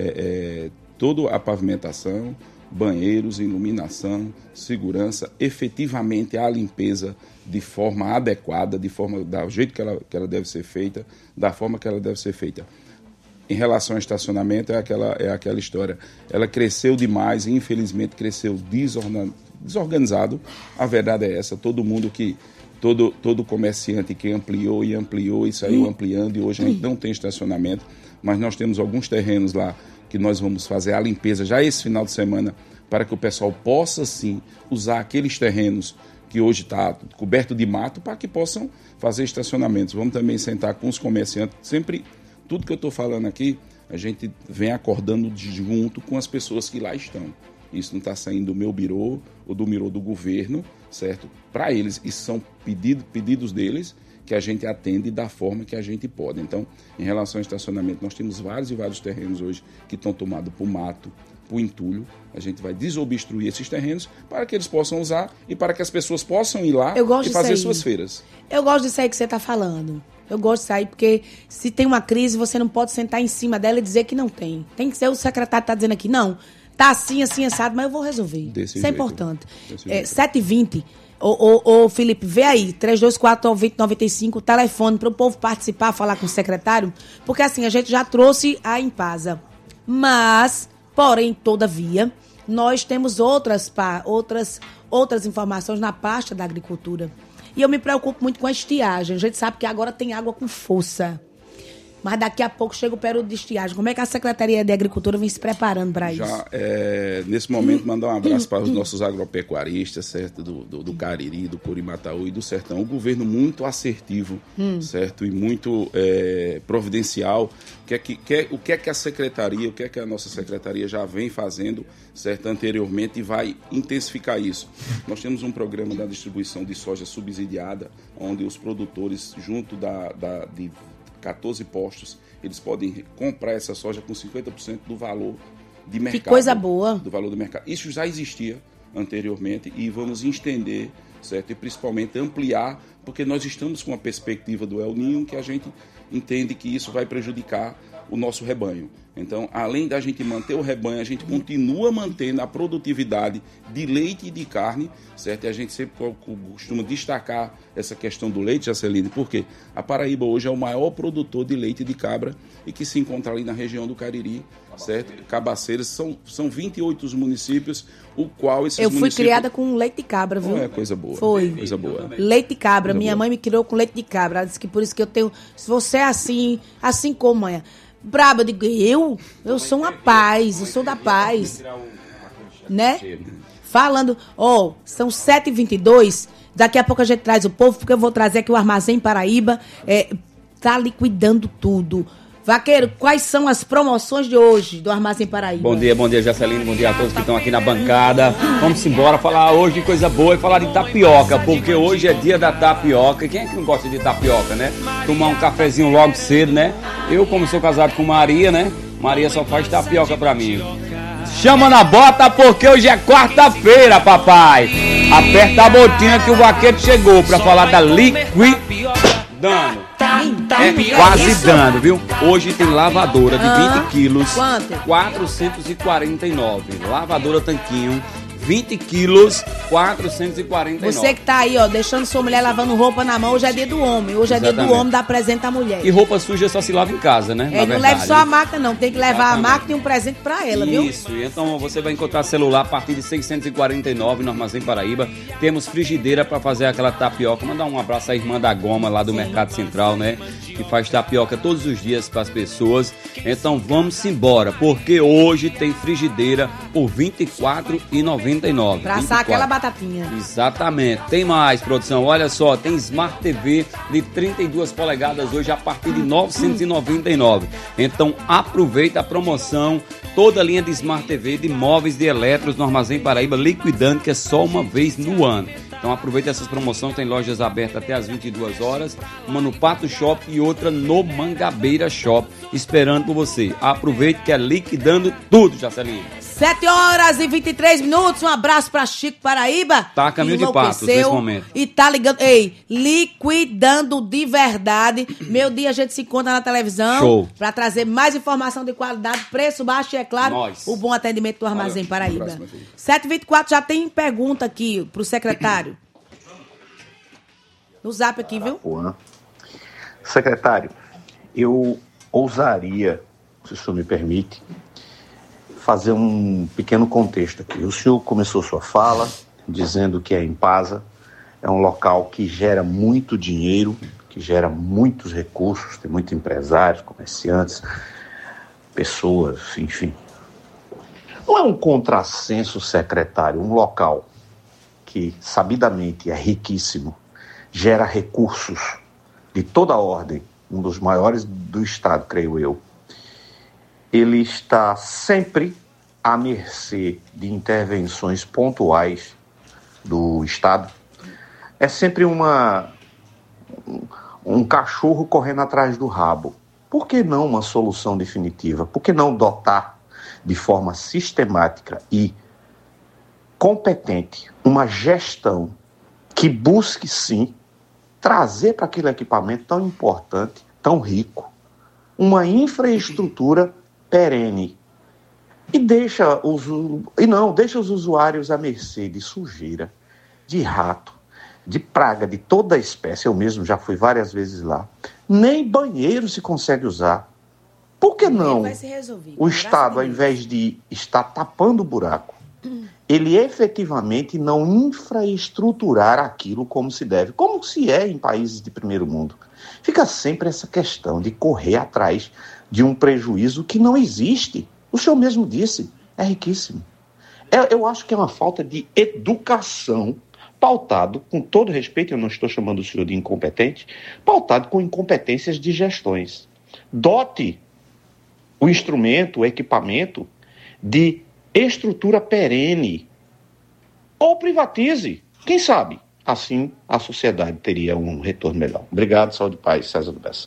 toda a pavimentação, banheiros, iluminação, segurança, efetivamente a limpeza de forma adequada, do jeito que ela deve ser feita, da forma que ela deve ser feita. Em relação ao estacionamento, é aquela história. Ela cresceu demais e, infelizmente, cresceu desorganizado. A verdade é essa. Todo mundo todo comerciante que ampliou e saiu ampliando, e hoje a gente não tem estacionamento, mas nós temos alguns terrenos lá que nós vamos fazer a limpeza já esse final de semana para que o pessoal possa, sim, usar aqueles terrenos que hoje está coberto de mato para que possam fazer estacionamentos. Vamos também sentar com os comerciantes, sempre... Tudo que eu estou falando aqui, a gente vem acordando junto com as pessoas que lá estão. Isso não está saindo do meu birô ou do birô do governo, certo? Para eles, isso são pedidos deles que a gente atende da forma que a gente pode. Então, em relação ao estacionamento, nós temos vários terrenos hoje que estão tomados por mato, por entulho. A gente vai desobstruir esses terrenos para que eles possam usar e para que as pessoas possam ir lá e fazer suas feiras. Eu gosto disso aí que você está falando. Eu gosto disso aí porque se tem uma crise, você não pode sentar em cima dela e dizer que não tem. Tem que ser o secretário que está dizendo aqui, não, tá assim, assado, mas eu vou resolver. Isso é importante. 7h20, ô Felipe, vê aí, 3249-2095, o telefone para o povo participar, falar com o secretário, porque assim, a gente já trouxe a Impasa. Mas, porém, todavia, nós temos outras informações na pasta da agricultura. E eu me preocupo muito com a estiagem. A gente sabe que agora tem água com força. Mas daqui a pouco chega o período de estiagem. Como é que a Secretaria de Agricultura vem se preparando para isso? Já, nesse momento, mandar um abraço para os nossos agropecuaristas, certo? Do Cariri, do Curimataú e do Sertão. O governo muito assertivo, certo? E muito providencial. O que é que a Secretaria, o que é que a nossa Secretaria já vem fazendo, certo? Anteriormente, e vai intensificar isso. Nós temos um programa da distribuição de soja subsidiada, onde os produtores, junto de 14 postos, eles podem comprar essa soja com 50% do valor de mercado. Que coisa boa. Do valor do mercado. Isso já existia anteriormente e vamos estender, certo? E principalmente ampliar, porque nós estamos com a perspectiva do El Niño, que a gente entende que isso vai prejudicar o nosso rebanho. Então, além da gente manter o rebanho, a gente continua mantendo a produtividade de leite e de carne, certo? E a gente sempre costuma destacar essa questão do leite, Jaceline, porque a Paraíba hoje é o maior produtor de leite de cabra e que se encontra ali na região do Cariri, certo? Cabaceiras, são 28 os municípios, o qual esses municípios... Eu fui criada com leite de cabra, viu? É coisa boa. Foi. Coisa boa. Leite de cabra. Minha mãe me criou com leite de cabra. Ela disse que por isso que eu tenho... Se você é assim como mãe... Braba, eu digo, eu sou uma paz, eu sou da paz, né? Falando, são 7h22, daqui a pouco a gente traz o povo, porque eu vou trazer aqui o Armazém Paraíba, tá liquidando tudo. Vaqueiro, quais são as promoções de hoje do Armazém Paraíba? Bom dia, Jacelino, bom dia a todos que estão aqui na bancada. Vamos embora falar hoje de coisa boa e falar de tapioca, porque hoje é dia da tapioca. Quem é que não gosta de tapioca, né? Tomar um cafezinho logo cedo, né? Eu, como sou casado com Maria, né? Maria só faz tapioca pra mim. Chama na bota porque hoje é quarta-feira, papai. Aperta a botinha que o vaqueiro chegou pra falar da liquidando. Quase dando, viu? Hoje tem lavadora de 20 quilos. Quanto? 449. Lavadora tanquinho, 20 quilos, 449. Você que tá aí, ó, deixando sua mulher lavando roupa na mão, hoje é dia do homem. Hoje é dia do homem, dá presente à mulher. E roupa suja só se lava em casa, né? Não leve só a máquina, não. Tem que levar a máquina e um presente pra ela, viu? Isso, então você vai encontrar celular a partir de 649 no Armazém Paraíba. Temos frigideira pra fazer aquela tapioca. Mandar um abraço à irmã da Goma lá do Mercado Central, né? Que faz tapioca todos os dias para as pessoas. Então vamos embora, porque hoje tem frigideira por R$ 24,99. Pra assar aquela batatinha. Exatamente. Tem mais, produção. Olha só, tem Smart TV de 32 polegadas hoje a partir de R$ 999. Então aproveita a promoção. Toda a linha de Smart TV, de móveis, de eletros no Armazém Paraíba, liquidando, que é só uma vez no ano. Então aproveita essas promoções, tem lojas abertas até às 22 horas, uma no Pato Shop e outra no Mangabeira Shop, esperando por você. Aproveite que é liquidando tudo, Jacelinho. 7h23, um abraço pra Chico Paraíba. Tá a caminho de Patos nesse momento. E tá ligando, liquidando de verdade. Meu dia a gente se encontra na televisão. Show. Pra trazer mais informação de qualidade, preço baixo e, é claro, o bom atendimento do Armazém Paraíba. 7h24, já tem pergunta aqui pro secretário. No zap aqui, viu? Secretário, eu ousaria, se o senhor me permite, fazer um pequeno contexto aqui. O senhor começou sua fala dizendo que a Impasa é um local que gera muito dinheiro, que gera muitos recursos, tem muitos empresários, comerciantes, pessoas, enfim. Não é um contrassenso, secretário, um local que sabidamente é riquíssimo, gera recursos de toda ordem, um dos maiores do Estado, creio eu, ele está sempre à mercê de intervenções pontuais do Estado. É sempre um cachorro correndo atrás do rabo. Por que não uma solução definitiva? Por que não dotar de forma sistemática e competente uma gestão que busque, sim, trazer para aquele equipamento tão importante, tão rico, uma infraestrutura perene e não deixa os usuários à mercê de sujeira, de rato, de praga de toda a espécie. Eu mesmo já fui várias vezes lá. Nem banheiro se consegue usar. Por que não o Estado, ao invés de estar tapando o buraco, ele efetivamente não infraestruturar aquilo como se deve, como se é em países de primeiro mundo? Fica sempre essa questão de correr atrás de um prejuízo que não existe. O senhor mesmo disse, é riquíssimo. Eu acho que é uma falta de educação, pautado, com todo respeito, eu não estou chamando o senhor de incompetente, pautado com incompetências de gestões. Dote o instrumento, o equipamento de estrutura perene, ou privatize, quem sabe? Assim a sociedade teria um retorno melhor. Obrigado, saúde e paz, César do Bessa.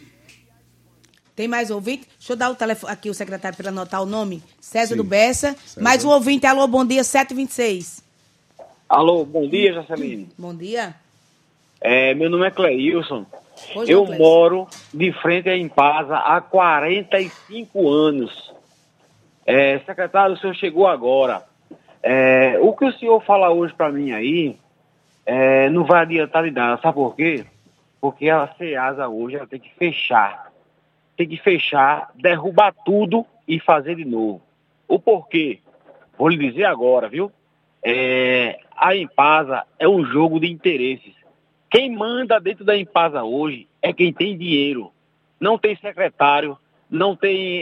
Tem mais ouvinte? Deixa eu dar o telefone aqui, o secretário, para anotar o nome. César do Bessa. Mais um ouvinte. Alô, bom dia, 7h26. Alô, bom dia, Jaceline. Bom dia. Meu nome é Cleilson. Eu moro de frente à Impasa há 45 anos. Secretário, o senhor chegou agora. O que o senhor fala hoje para mim aí não vai adiantar de nada. Sabe por quê? Porque a Ceasa hoje ela tem que fechar. Tem que fechar, derrubar tudo e fazer de novo. O porquê? Vou lhe dizer agora, viu? A Impasa é um jogo de interesses. Quem manda dentro da Impasa hoje é quem tem dinheiro. Não tem secretário, não tem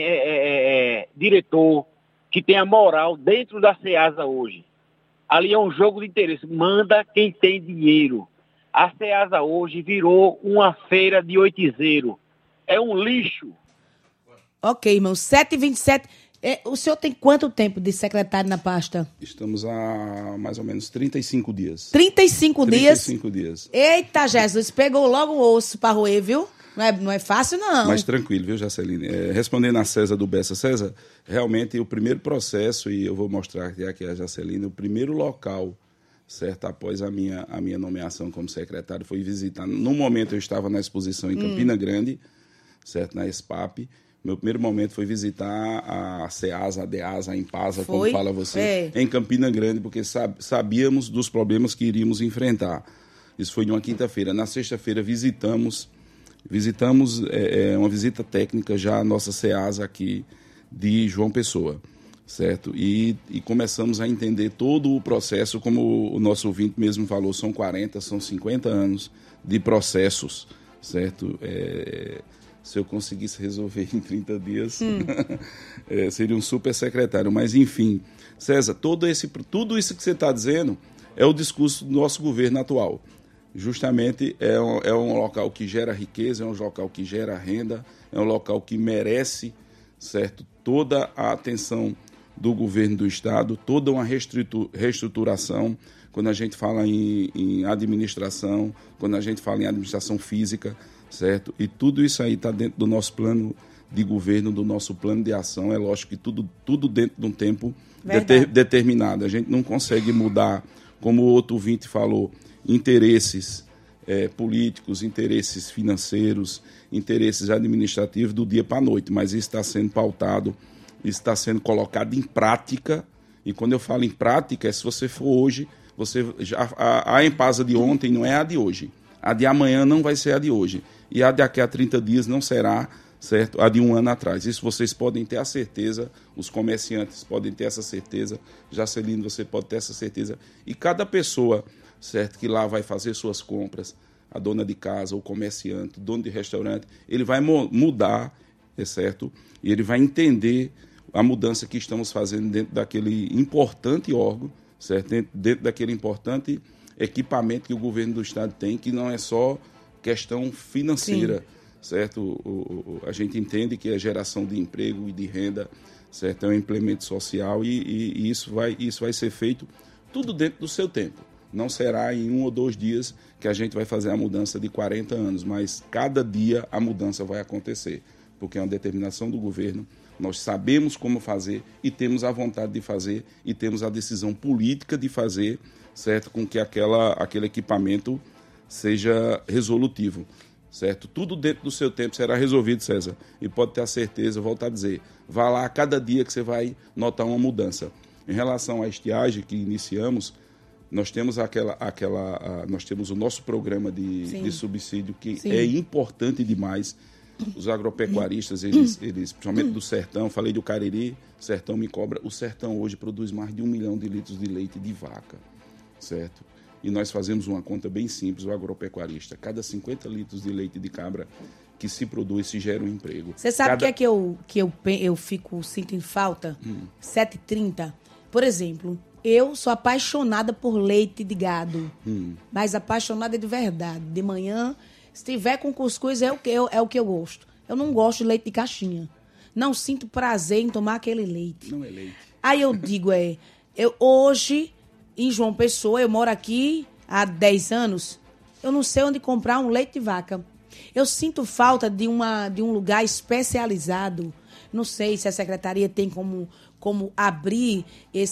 diretor que tenha moral dentro da Ceasa hoje. Ali é um jogo de interesse. Manda quem tem dinheiro. A Ceasa hoje virou uma feira de oitizeiro. é um lixo. Ok, irmão, 7h27. O senhor tem quanto tempo de secretário na pasta? Estamos há mais ou menos 35 dias. 35 dias? 35 dias. Eita, Jesus, pegou logo o osso para roer, viu? Não é fácil, não. Mas tranquilo, viu, Jaceline? Respondendo a César do Bessa. César, realmente o primeiro processo, e eu vou mostrar aqui a Jaceline, o primeiro local, certo, após a minha nomeação como secretário, foi visitar. No momento eu estava na exposição em Campina Grande, certo, na ESPAP. Meu primeiro momento foi visitar a CEASA, a DEASA, a Impasa, como fala você, em Campina Grande, porque sabíamos dos problemas que iríamos enfrentar. Isso foi numa quinta-feira. Na sexta-feira visitamos uma visita técnica já a nossa CEASA aqui de João Pessoa, certo? E começamos a entender todo o processo, como o nosso ouvinte mesmo falou, são 50 anos de processos, certo? Se eu conseguisse resolver em 30 dias, seria um super secretário. Mas, enfim, César, tudo isso que você está dizendo é o discurso do nosso governo atual. Justamente é um local que gera riqueza, é um local que gera renda, é um local que merece, certo, toda a atenção do governo do Estado, toda uma reestruturação. Quando a gente fala em administração, quando a gente fala em administração física, certo? E tudo isso aí está dentro do nosso plano de governo, do nosso plano de ação. É lógico que tudo dentro de um tempo determinado. A gente não consegue mudar, como o outro ouvinte falou, interesses políticos, interesses financeiros, interesses administrativos do dia para a noite, mas isso está sendo pautado, isso está sendo colocado em prática. E quando eu falo em prática, se você for hoje, a Empasa de ontem não é a de hoje. A de amanhã não vai ser a de hoje. E a daqui a 30 dias não será, certo, a de um ano atrás. Isso vocês podem ter a certeza, os comerciantes podem ter essa certeza, Jaceline, você pode ter essa certeza. E cada pessoa, certo, que lá vai fazer suas compras, a dona de casa, o comerciante, o dono de restaurante, ele vai mudar, certo? E ele vai entender a mudança que estamos fazendo dentro daquele importante órgão, certo? Dentro daquele importante equipamento que o governo do Estado tem, que não é só questão financeira, certo? A gente entende que a geração de emprego e de renda, certo, é um implemento social e isso vai ser feito tudo dentro do seu tempo. Não será em 1 ou 2 dias que a gente vai fazer a mudança de 40 anos, mas cada dia a mudança vai acontecer, porque é uma determinação do governo. Nós sabemos como fazer e temos a vontade de fazer e temos a decisão política de fazer, certo, com que aquele equipamento seja resolutivo, certo? Tudo dentro do seu tempo será resolvido, César, e pode ter a certeza, volto a dizer, vá lá a cada dia que você vai notar uma mudança. Em relação à estiagem que iniciamos, nós temos nós temos o nosso programa de subsídio que é importante demais. Os agropecuaristas, eles, principalmente do Sertão, falei do Cariri, Sertão me cobra, o Sertão hoje produz mais de 1 milhão de litros de leite de vaca, certo? E nós fazemos uma conta bem simples, o agropecuarista, cada 50 litros de leite de cabra que se produz, se gera um emprego. Você sabe o que é que eu sinto em falta? 7h30. Por exemplo, eu sou apaixonada por leite de gado, mas apaixonada de verdade. De manhã, se tiver com cuscuz, é o que eu gosto. Eu não gosto de leite de caixinha. Não sinto prazer em tomar aquele leite. Não é leite. Aí eu digo, hoje, em João Pessoa, eu moro aqui há 10 anos, eu não sei onde comprar um leite de vaca. Eu sinto falta de um lugar especializado. Não sei se a secretaria tem como abrir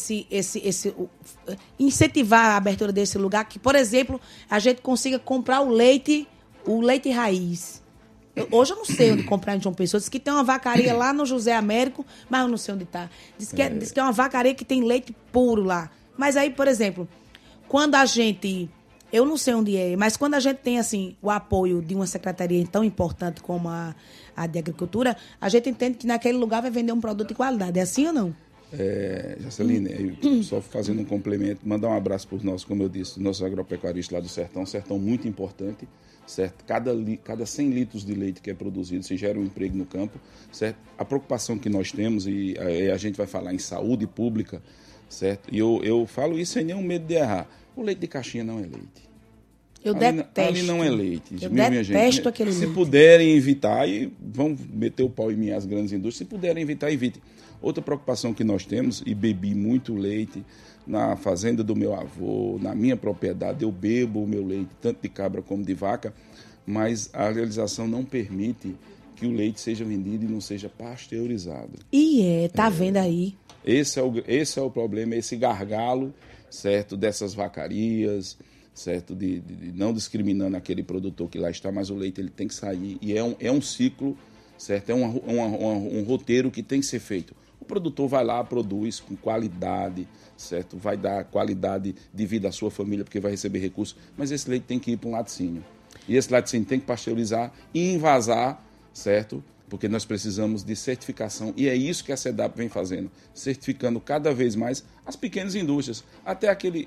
incentivar a abertura desse lugar, que, por exemplo, a gente consiga comprar o leite raiz. Hoje eu não sei onde comprar em João Pessoa. Diz que tem uma vacaria lá no José Américo, mas eu não sei onde está. Diz que é uma vacaria que tem leite puro lá. Mas aí, por exemplo, quando a gente... Eu não sei onde é, mas quando a gente tem assim, o apoio de uma secretaria tão importante como a de Agricultura, a gente entende que naquele lugar vai vender um produto de qualidade. É assim ou não? Jaceline, só fazendo um complemento, mandar um abraço para os nossos, como eu disse, nossos agropecuaristas lá do Sertão. Sertão muito importante, certo? Cada 100 litros de leite que é produzido, se gera um emprego no campo, certo? A preocupação que nós temos, e a gente vai falar em saúde pública, certo? E eu falo isso sem nenhum medo de errar. O leite de caixinha não é leite. Eu detesto. Ali não é leite. Eu detesto aquele leite. Se puderem evitar, e vão meter o pau em mim as grandes indústrias, se puderem evitar, evitem. Outra preocupação que nós temos, e bebi muito leite na fazenda do meu avô, na minha propriedade, eu bebo o meu leite, tanto de cabra como de vaca, mas a legislação não permite que o leite seja vendido e não seja pasteurizado. Tá vendo aí? Esse é o problema, esse gargalo, certo, dessas vacarias, certo, de não discriminando aquele produtor que lá está, mas o leite ele tem que sair, e é um ciclo, certo, é um roteiro que tem que ser feito. O produtor vai lá, produz com qualidade, certo, vai dar qualidade de vida à sua família, porque vai receber recursos, mas esse leite tem que ir para um laticínio. E esse laticínio tem que pasteurizar e envasar, certo? Porque nós precisamos de certificação, e é isso que a SEDAP vem fazendo, certificando cada vez mais as pequenas indústrias, até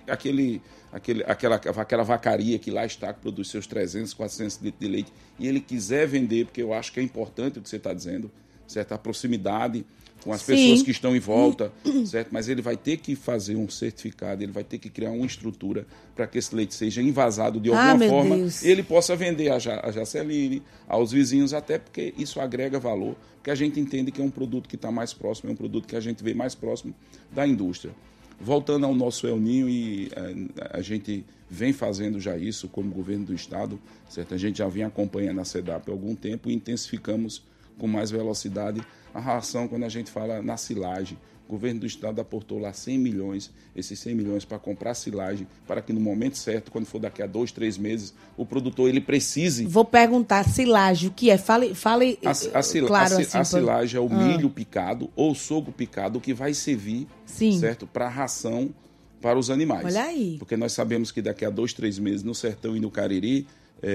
aquela vacaria que lá está, que produz seus 300, 400 litros de leite, e ele quiser vender, porque eu acho que é importante o que você está dizendo, certo? A proximidade com as pessoas que estão em volta, certo? Mas ele vai ter que fazer um certificado, ele vai ter que criar uma estrutura para que esse leite seja envasado de alguma forma, e ele possa vender a Jaceline, aos vizinhos, até porque isso agrega valor, porque a gente entende que é um produto que está mais próximo, é um produto que a gente vê mais próximo da indústria. Voltando ao nosso El Ninho, e a gente vem fazendo já isso como governo do estado, certo? A gente já vem acompanhando a SEDAP há algum tempo e intensificamos com mais velocidade a ração quando a gente fala na silagem. O governo do estado aportou lá 100 milhões, esses 100 milhões para comprar silagem, para que no momento certo, quando for daqui a 2, 3 meses, o produtor ele precise... Vou perguntar, silagem, o que é? Fale claro assim. A silagem é o milho picado ou sorgo picado, que vai servir, certo, para ração para os animais. Olha aí. Porque nós sabemos que daqui a 2, 3 meses, no sertão e no Cariri,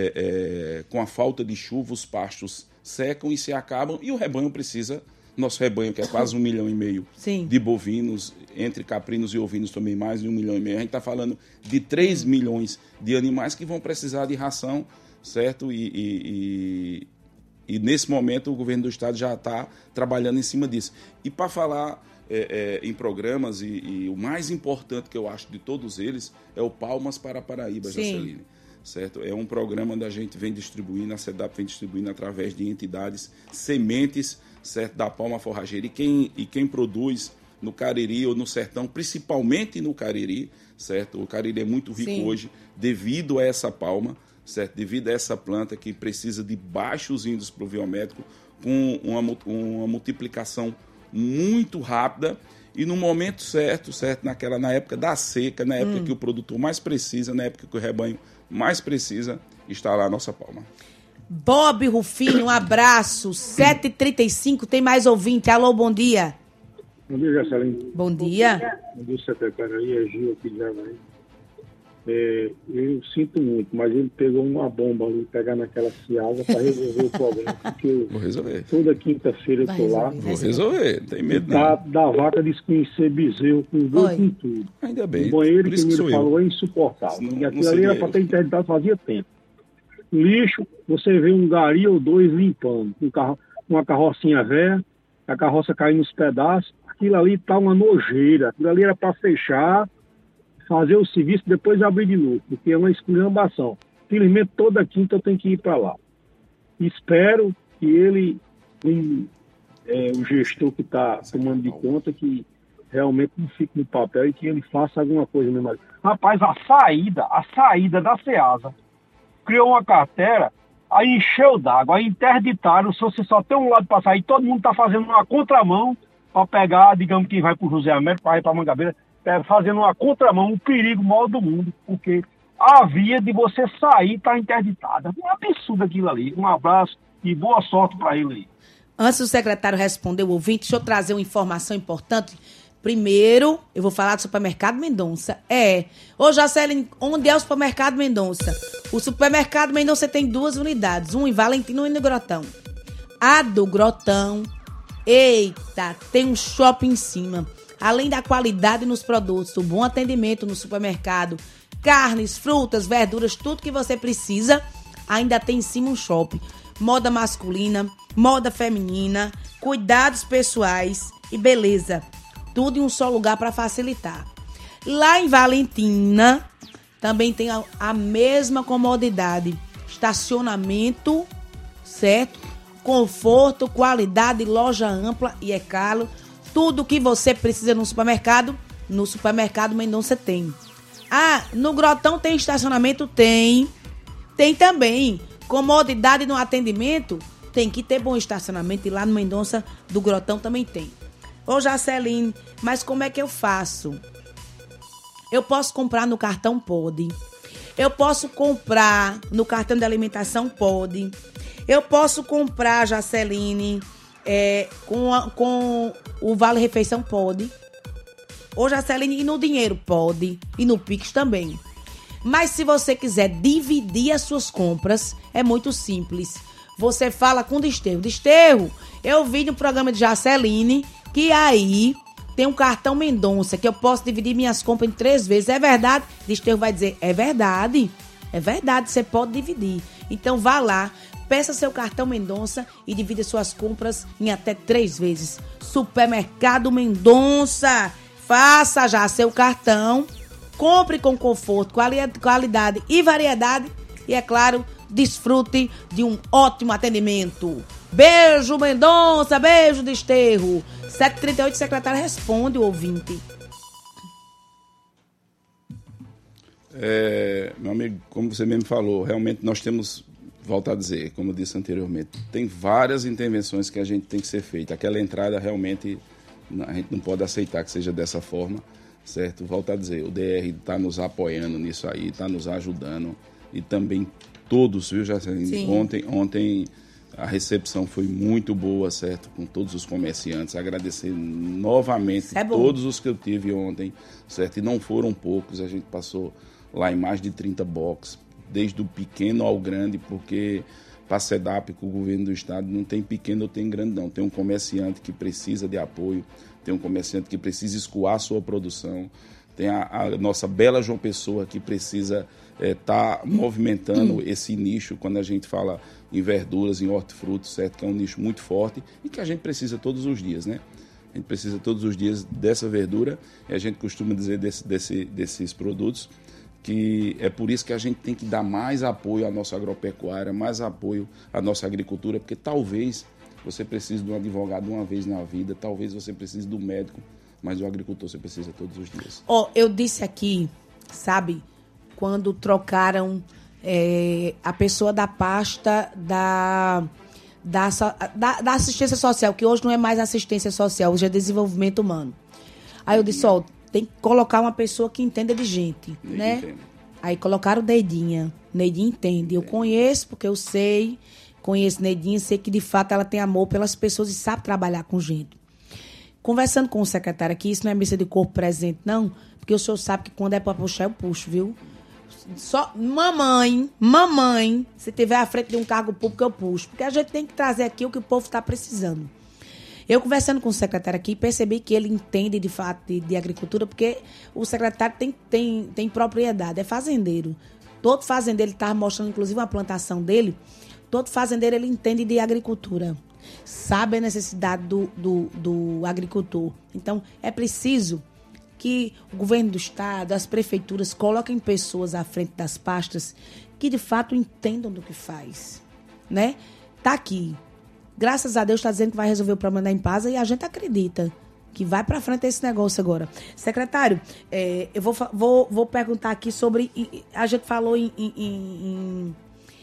com a falta de chuva, os pastos secam e se acabam, e o rebanho precisa, nosso rebanho que é quase 1,5 milhão de bovinos, entre caprinos e ovinos também mais de 1,5 milhão, a gente está falando de 3 milhões de animais que vão precisar de ração, certo? E nesse momento o governo do estado já está trabalhando em cima disso. E para falar em programas, e o mais importante que eu acho de todos eles é o Palmas para a Paraíba, Jaceline. Certo? É um programa onde a gente vem distribuindo, a SEDAP vem distribuindo através de entidades, sementes, certo, da palma forrageira. E quem produz no Cariri ou no sertão, principalmente no Cariri, certo? O Cariri é muito rico hoje devido a essa palma, certo? Devido a essa planta que precisa de baixos índices pluviométricos, com uma multiplicação muito rápida, e no momento certo, na época da seca, na época que o produtor mais precisa, na época que o rebanho mais precisa, está lá a nossa palma. Bob Rufino, um abraço. 7h35, tem mais ouvinte. Alô, bom dia. Bom dia, Jaceline. Bom dia. Bom dia, secretário. Aí é Gil aqui de Javaí. Eu sinto muito, mas ele pegou uma bomba ali, pegar naquela ciada para resolver o problema. Porque vou resolver. Toda quinta-feira eu estou lá. Vou resolver, não tem medo não. Da vaca desconhecer bezerro com dois com tudo. Ainda bem. O banheiro que ele falou é insuportável. E aquilo ali era para ter interditado fazia tempo. Lixo, você vê um gari ou dois limpando. Uma carrocinha velha, a carroça caindo nos pedaços. Aquilo ali tá uma nojeira. Aquilo ali era para fechar, fazer o serviço, depois abrir de novo, porque é uma esculhambação. Infelizmente, toda quinta eu tenho que ir para lá. Espero que ele, o gestor que está tomando de conta, que realmente não fique no papel e que ele faça alguma coisa mesmo. Rapaz, a saída da SEASA criou uma carteira, aí encheu d'água, aí interditaram, se você só tem um lado para sair, todo mundo está fazendo uma contramão para pegar, digamos, quem vai para o José Américo, para ir para a Mangabeira, fazendo uma contramão, um perigo maior do mundo, porque a via de você sair está interditada. Um absurdo aquilo ali. Um abraço e boa sorte para ele aí. Antes do secretário responder o ouvinte, deixa eu trazer uma informação importante. Primeiro, eu vou falar do Supermercado Mendonça. Ô Jaceline, onde é o Supermercado Mendonça? O Supermercado Mendonça tem 2 unidades, um em Valentim e um no Grotão. A do Grotão, eita, tem um shopping em cima. Além da qualidade nos produtos, o bom atendimento no supermercado, carnes, frutas, verduras, tudo que você precisa, ainda tem em cima um shopping. Moda masculina, moda feminina, cuidados pessoais e beleza. Tudo em um só lugar para facilitar. Lá em Valentina, também tem a mesma comodidade. Estacionamento, certo? Conforto, qualidade, loja ampla e é caro. Tudo que você precisa no supermercado Mendonça tem. Ah, no Grotão tem estacionamento? Tem. Tem também. Comodidade no atendimento? Tem que ter bom estacionamento e lá no Mendonça do Grotão também tem. Ô Jaceline, mas como é que eu faço? Eu posso comprar no cartão? Pode. Eu posso comprar no cartão de alimentação? Pode. Eu posso comprar, Jaceline, com o Vale Refeição? Pode. Ô Jaceline, e no dinheiro? Pode. E no Pix também. Mas se você quiser dividir as suas compras, é muito simples. Você fala com o Desterro. Desterro, eu vi no programa de Jaceline que aí tem um cartão Mendonça que eu posso dividir minhas compras em 3 vezes. É verdade? Desterro vai dizer, é verdade. É verdade, você pode dividir. Então vá lá, peça seu cartão Mendonça e divida suas compras em até 3 vezes. Supermercado Mendonça. Faça já seu cartão. Compre com conforto, qualidade e variedade. E, é claro, desfrute de um ótimo atendimento. Beijo, Mendonça. Beijo, Desterro. 7h38, secretário responde o ouvinte. Meu amigo, como você mesmo falou, realmente nós temos, volto a dizer, como eu disse anteriormente, tem várias intervenções que a gente tem que ser feita. Aquela entrada realmente a gente não pode aceitar que seja dessa forma, certo? Volto a dizer, o DR está nos apoiando nisso aí, está nos ajudando e também todos, viu, Jaceline? Ontem a recepção foi muito boa, certo? Com todos os comerciantes. Agradecer novamente todos os que eu tive ontem, certo? E não foram poucos, a gente passou lá em mais de 30 boxes, desde o pequeno ao grande, porque para a SEDAP, com o governo do estado, não tem pequeno ou tem grande, não. Tem um comerciante que precisa de apoio, tem um comerciante que precisa escoar a sua produção, tem a nossa bela João Pessoa que precisa estar movimentando esse nicho quando a gente fala em verduras, em hortifrutos, certo? Que é um nicho muito forte e que a gente precisa todos os dias, né? A gente precisa todos os dias dessa verdura e a gente costuma dizer desses produtos que é por isso que a gente tem que dar mais apoio à nossa agropecuária, mais apoio à nossa agricultura, porque talvez você precise de um advogado uma vez na vida, talvez você precise do médico, mas o agricultor você precisa todos os dias. Eu disse aqui, sabe, quando trocaram a pessoa da pasta da assistência social, que hoje não é mais assistência social, hoje é desenvolvimento humano. Aí eu disse, tem que colocar uma pessoa que entenda de gente, né? Entende. Aí colocaram Neidinha. Neidinha entende. Eu conheço, porque eu conheço Neidinha, sei que de fato ela tem amor pelas pessoas e sabe trabalhar com gente. Conversando com o secretário aqui, isso não é missa de corpo presente, não, porque o senhor sabe que quando é pra puxar, eu puxo, viu? Só mamãe, se tiver à frente de um cargo público, eu puxo. Porque a gente tem que trazer aqui o que o povo está precisando. Eu, conversando com o secretário aqui, percebi que ele entende de fato de agricultura, porque o secretário tem propriedade, é fazendeiro. Todo fazendeiro, ele estava mostrando inclusive uma plantação dele, todo fazendeiro ele entende de agricultura, sabe a necessidade do agricultor. Então, é preciso que o governo do estado, as prefeituras, coloquem pessoas à frente das pastas que de fato entendam do que faz, né? Tá aqui. Graças a Deus está dizendo que vai resolver o problema da Impasa e a gente acredita que vai para frente esse negócio agora. Secretário, eu vou perguntar aqui sobre... A gente falou em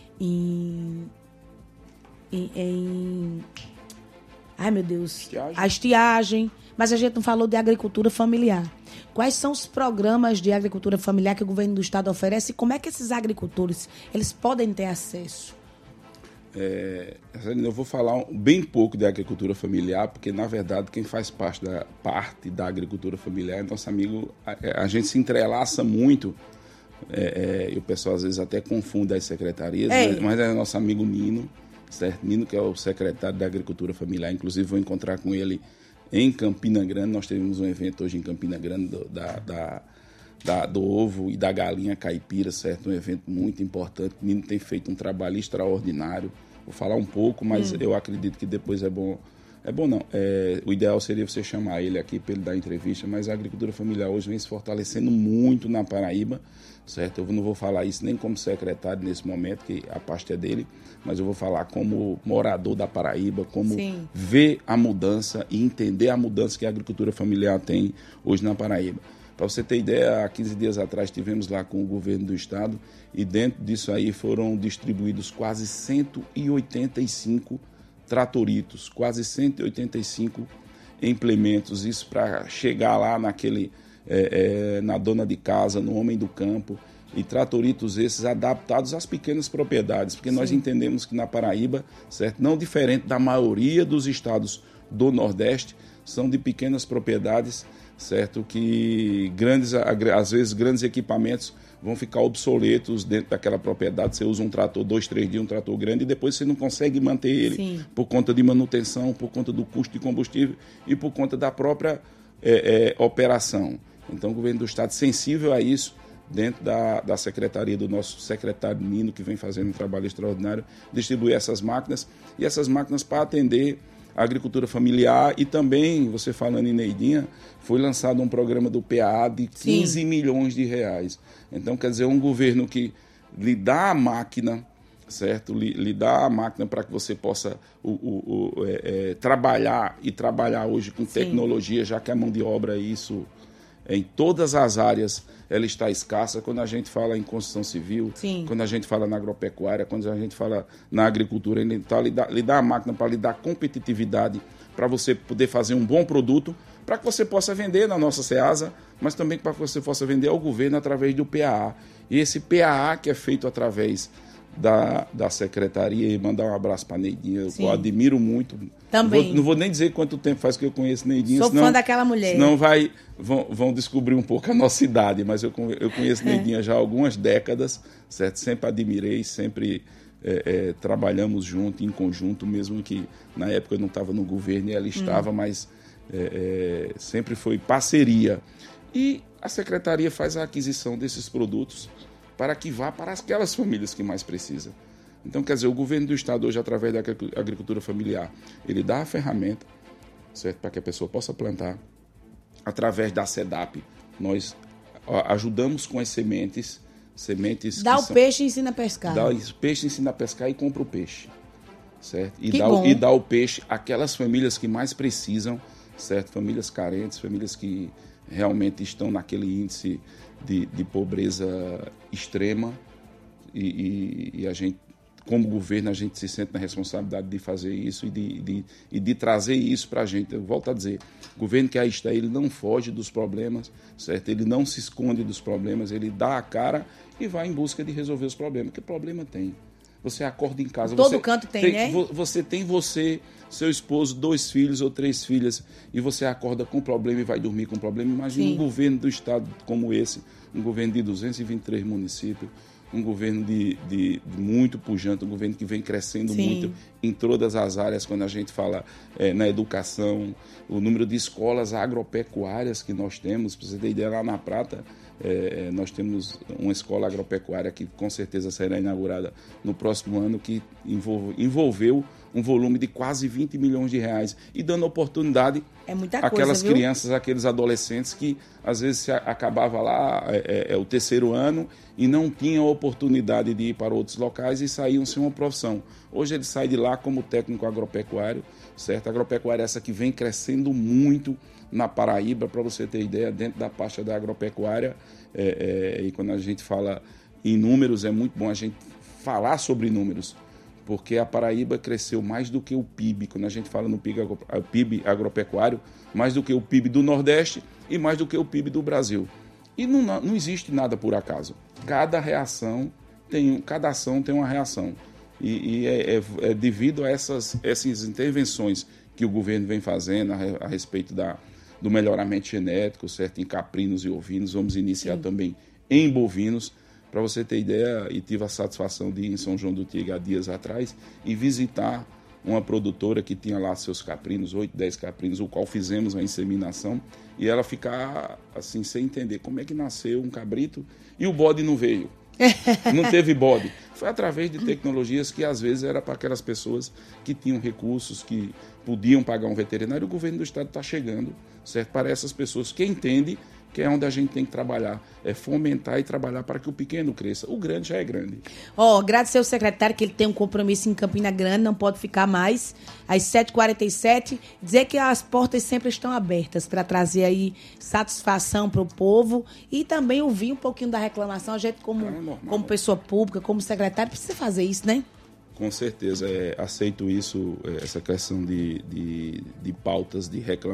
ai, meu Deus. A estiagem. Mas a gente não falou de agricultura familiar. Quais são os programas de agricultura familiar que o governo do estado oferece e como é que esses agricultores eles podem ter acesso? Eu vou falar bem pouco de agricultura familiar, porque, na verdade, quem faz parte da agricultura familiar é nosso amigo. A gente se entrelaça muito, e o pessoal às vezes até confunde as secretarias, mas é nosso amigo Nino, certo? Nino, que é o secretário da agricultura familiar. Inclusive, vou encontrar com ele em Campina Grande. Nós tivemos um evento hoje em Campina Grande do ovo e da galinha caipira, certo? Um evento muito importante. O Nino tem feito um trabalho extraordinário. Vou falar um pouco, mas eu acredito que depois é bom É bom não. O ideal seria você chamar ele aqui para ele dar entrevista, mas a agricultura familiar hoje vem se fortalecendo muito na Paraíba, certo? Eu não vou falar isso nem como secretário nesse momento, que a pasta é dele, mas eu vou falar como morador da Paraíba, como ver a mudança e entender a mudança que a agricultura familiar tem hoje na Paraíba. Para você ter ideia, há 15 dias atrás estivemos lá com o governo do estado e dentro disso aí foram distribuídos quase 185 tratoritos, quase 185 implementos, isso para chegar lá na dona de casa, no homem do campo, e tratoritos esses adaptados às pequenas propriedades, porque nós entendemos que na Paraíba, certo, não diferente da maioria dos estados do Nordeste, são de pequenas propriedades, certo, que às vezes grandes equipamentos vão ficar obsoletos dentro daquela propriedade. Você usa um trator 2-3 dias, um trator grande, e depois você não consegue manter ele por conta de manutenção, por conta do custo de combustível e por conta da própria operação. Então o governo do estado sensível a isso, dentro da secretaria do nosso secretário Nino, que vem fazendo um trabalho extraordinário, distribuir essas máquinas, e essas máquinas para atender a agricultura familiar. E também, você falando em Neidinha, foi lançado um programa do PAA de 15 milhões de reais. Então, quer dizer, um governo que lhe dá a máquina, certo? Lhe dá a máquina para que você possa trabalhar hoje com tecnologia, já que a mão de obra, isso em todas as áreas, ela está escassa. Quando a gente fala em construção civil, quando a gente fala na agropecuária, quando a gente fala na agricultura, ele lhe dá a máquina para lhe dar competitividade, para você poder fazer um bom produto, para que você possa vender na nossa Ceasa, mas também para que você possa vender ao governo através do PAA. E esse PAA que é feito através da secretaria, e mandar um abraço para a Neidinha, eu admiro muito. Também. Não vou nem dizer quanto tempo faz que eu conheço Neidinha. Sou fã daquela mulher. Senão vão descobrir um pouco a nossa idade, mas eu conheço Neidinha já há algumas décadas, certo? Sempre admirei, sempre trabalhamos junto, em conjunto, mesmo que na época eu não estava no governo e ela estava, mas sempre foi parceria. E a secretaria faz a aquisição desses produtos para que vá para aquelas famílias que mais precisam. Então, quer dizer, o governo do estado hoje, através da agricultura familiar, ele dá a ferramenta, certo, para que a pessoa possa plantar. Através da SEDAP, nós ajudamos com as sementes. Dá o peixe e ensina a pescar. Dá o peixe, ensina a pescar e compra o peixe, certo? E dá o peixe àquelas famílias que mais precisam, certo? Famílias carentes, famílias que realmente estão naquele índice de pobreza extrema, e a gente, como governo, a gente se sente na responsabilidade de fazer isso e de trazer isso para a gente. Eu volto a dizer, o governo que aí está, ele não foge dos problemas, certo? Ele não se esconde dos problemas, ele dá a cara e vai em busca de resolver os problemas. Que problema tem? Você acorda em casa... Todo canto tem, né? Você tem seu esposo, 2 filhos ou 3 filhas, e você acorda com problema e vai dormir com problema. Imagina um governo do estado como esse, um governo de 223 municípios, um governo de muito pujante, um governo que vem crescendo muito em todas as áreas. Quando a gente fala na educação, o número de escolas agropecuárias que nós temos, para você ter ideia, lá na Prata, nós temos uma escola agropecuária que com certeza será inaugurada no próximo ano, que envolveu um volume de quase 20 milhões de reais, e dando oportunidade àquelas crianças, àqueles adolescentes que às vezes acabava lá o terceiro ano e não tinham oportunidade de ir para outros locais e saíam sem uma profissão. Hoje ele sai de lá como técnico agropecuário, certo? A agropecuária é essa que vem crescendo muito na Paraíba, para você ter ideia, dentro da pasta da agropecuária, e quando a gente fala em números, é muito bom a gente falar sobre números, porque a Paraíba cresceu mais do que o PIB, quando a gente fala no PIB agropecuário, mais do que o PIB do Nordeste e mais do que o PIB do Brasil. E não existe nada por acaso. Cada ação tem uma reação. E é devido a essas intervenções que o governo vem fazendo a respeito do melhoramento genético, certo? Em caprinos e ovinos. Vamos iniciar também em bovinos. Para você ter ideia, e tive a satisfação de ir em São João do Tigre há dias atrás e visitar uma produtora que tinha lá seus caprinos, 8, 10 caprinos, o qual fizemos a inseminação, e ela ficar assim, sem entender como é que nasceu um cabrito e o bode não veio. Não teve bode. Foi através de tecnologias que às vezes era para aquelas pessoas que tinham recursos, que podiam pagar um veterinário. O governo do estado está chegando, certo? Para essas pessoas que entendem que é onde a gente tem que trabalhar, é fomentar e trabalhar para que o pequeno cresça. O grande já é grande. Agradecer ao secretário que ele tem um compromisso em Campina Grande, não pode ficar mais, às 7h47, dizer que as portas sempre estão abertas para trazer aí satisfação para o povo e também ouvir um pouquinho da reclamação. A gente, como pessoa pública, como secretário, precisa fazer isso, né? Com certeza, aceito isso, essa questão de pautas de reclamação.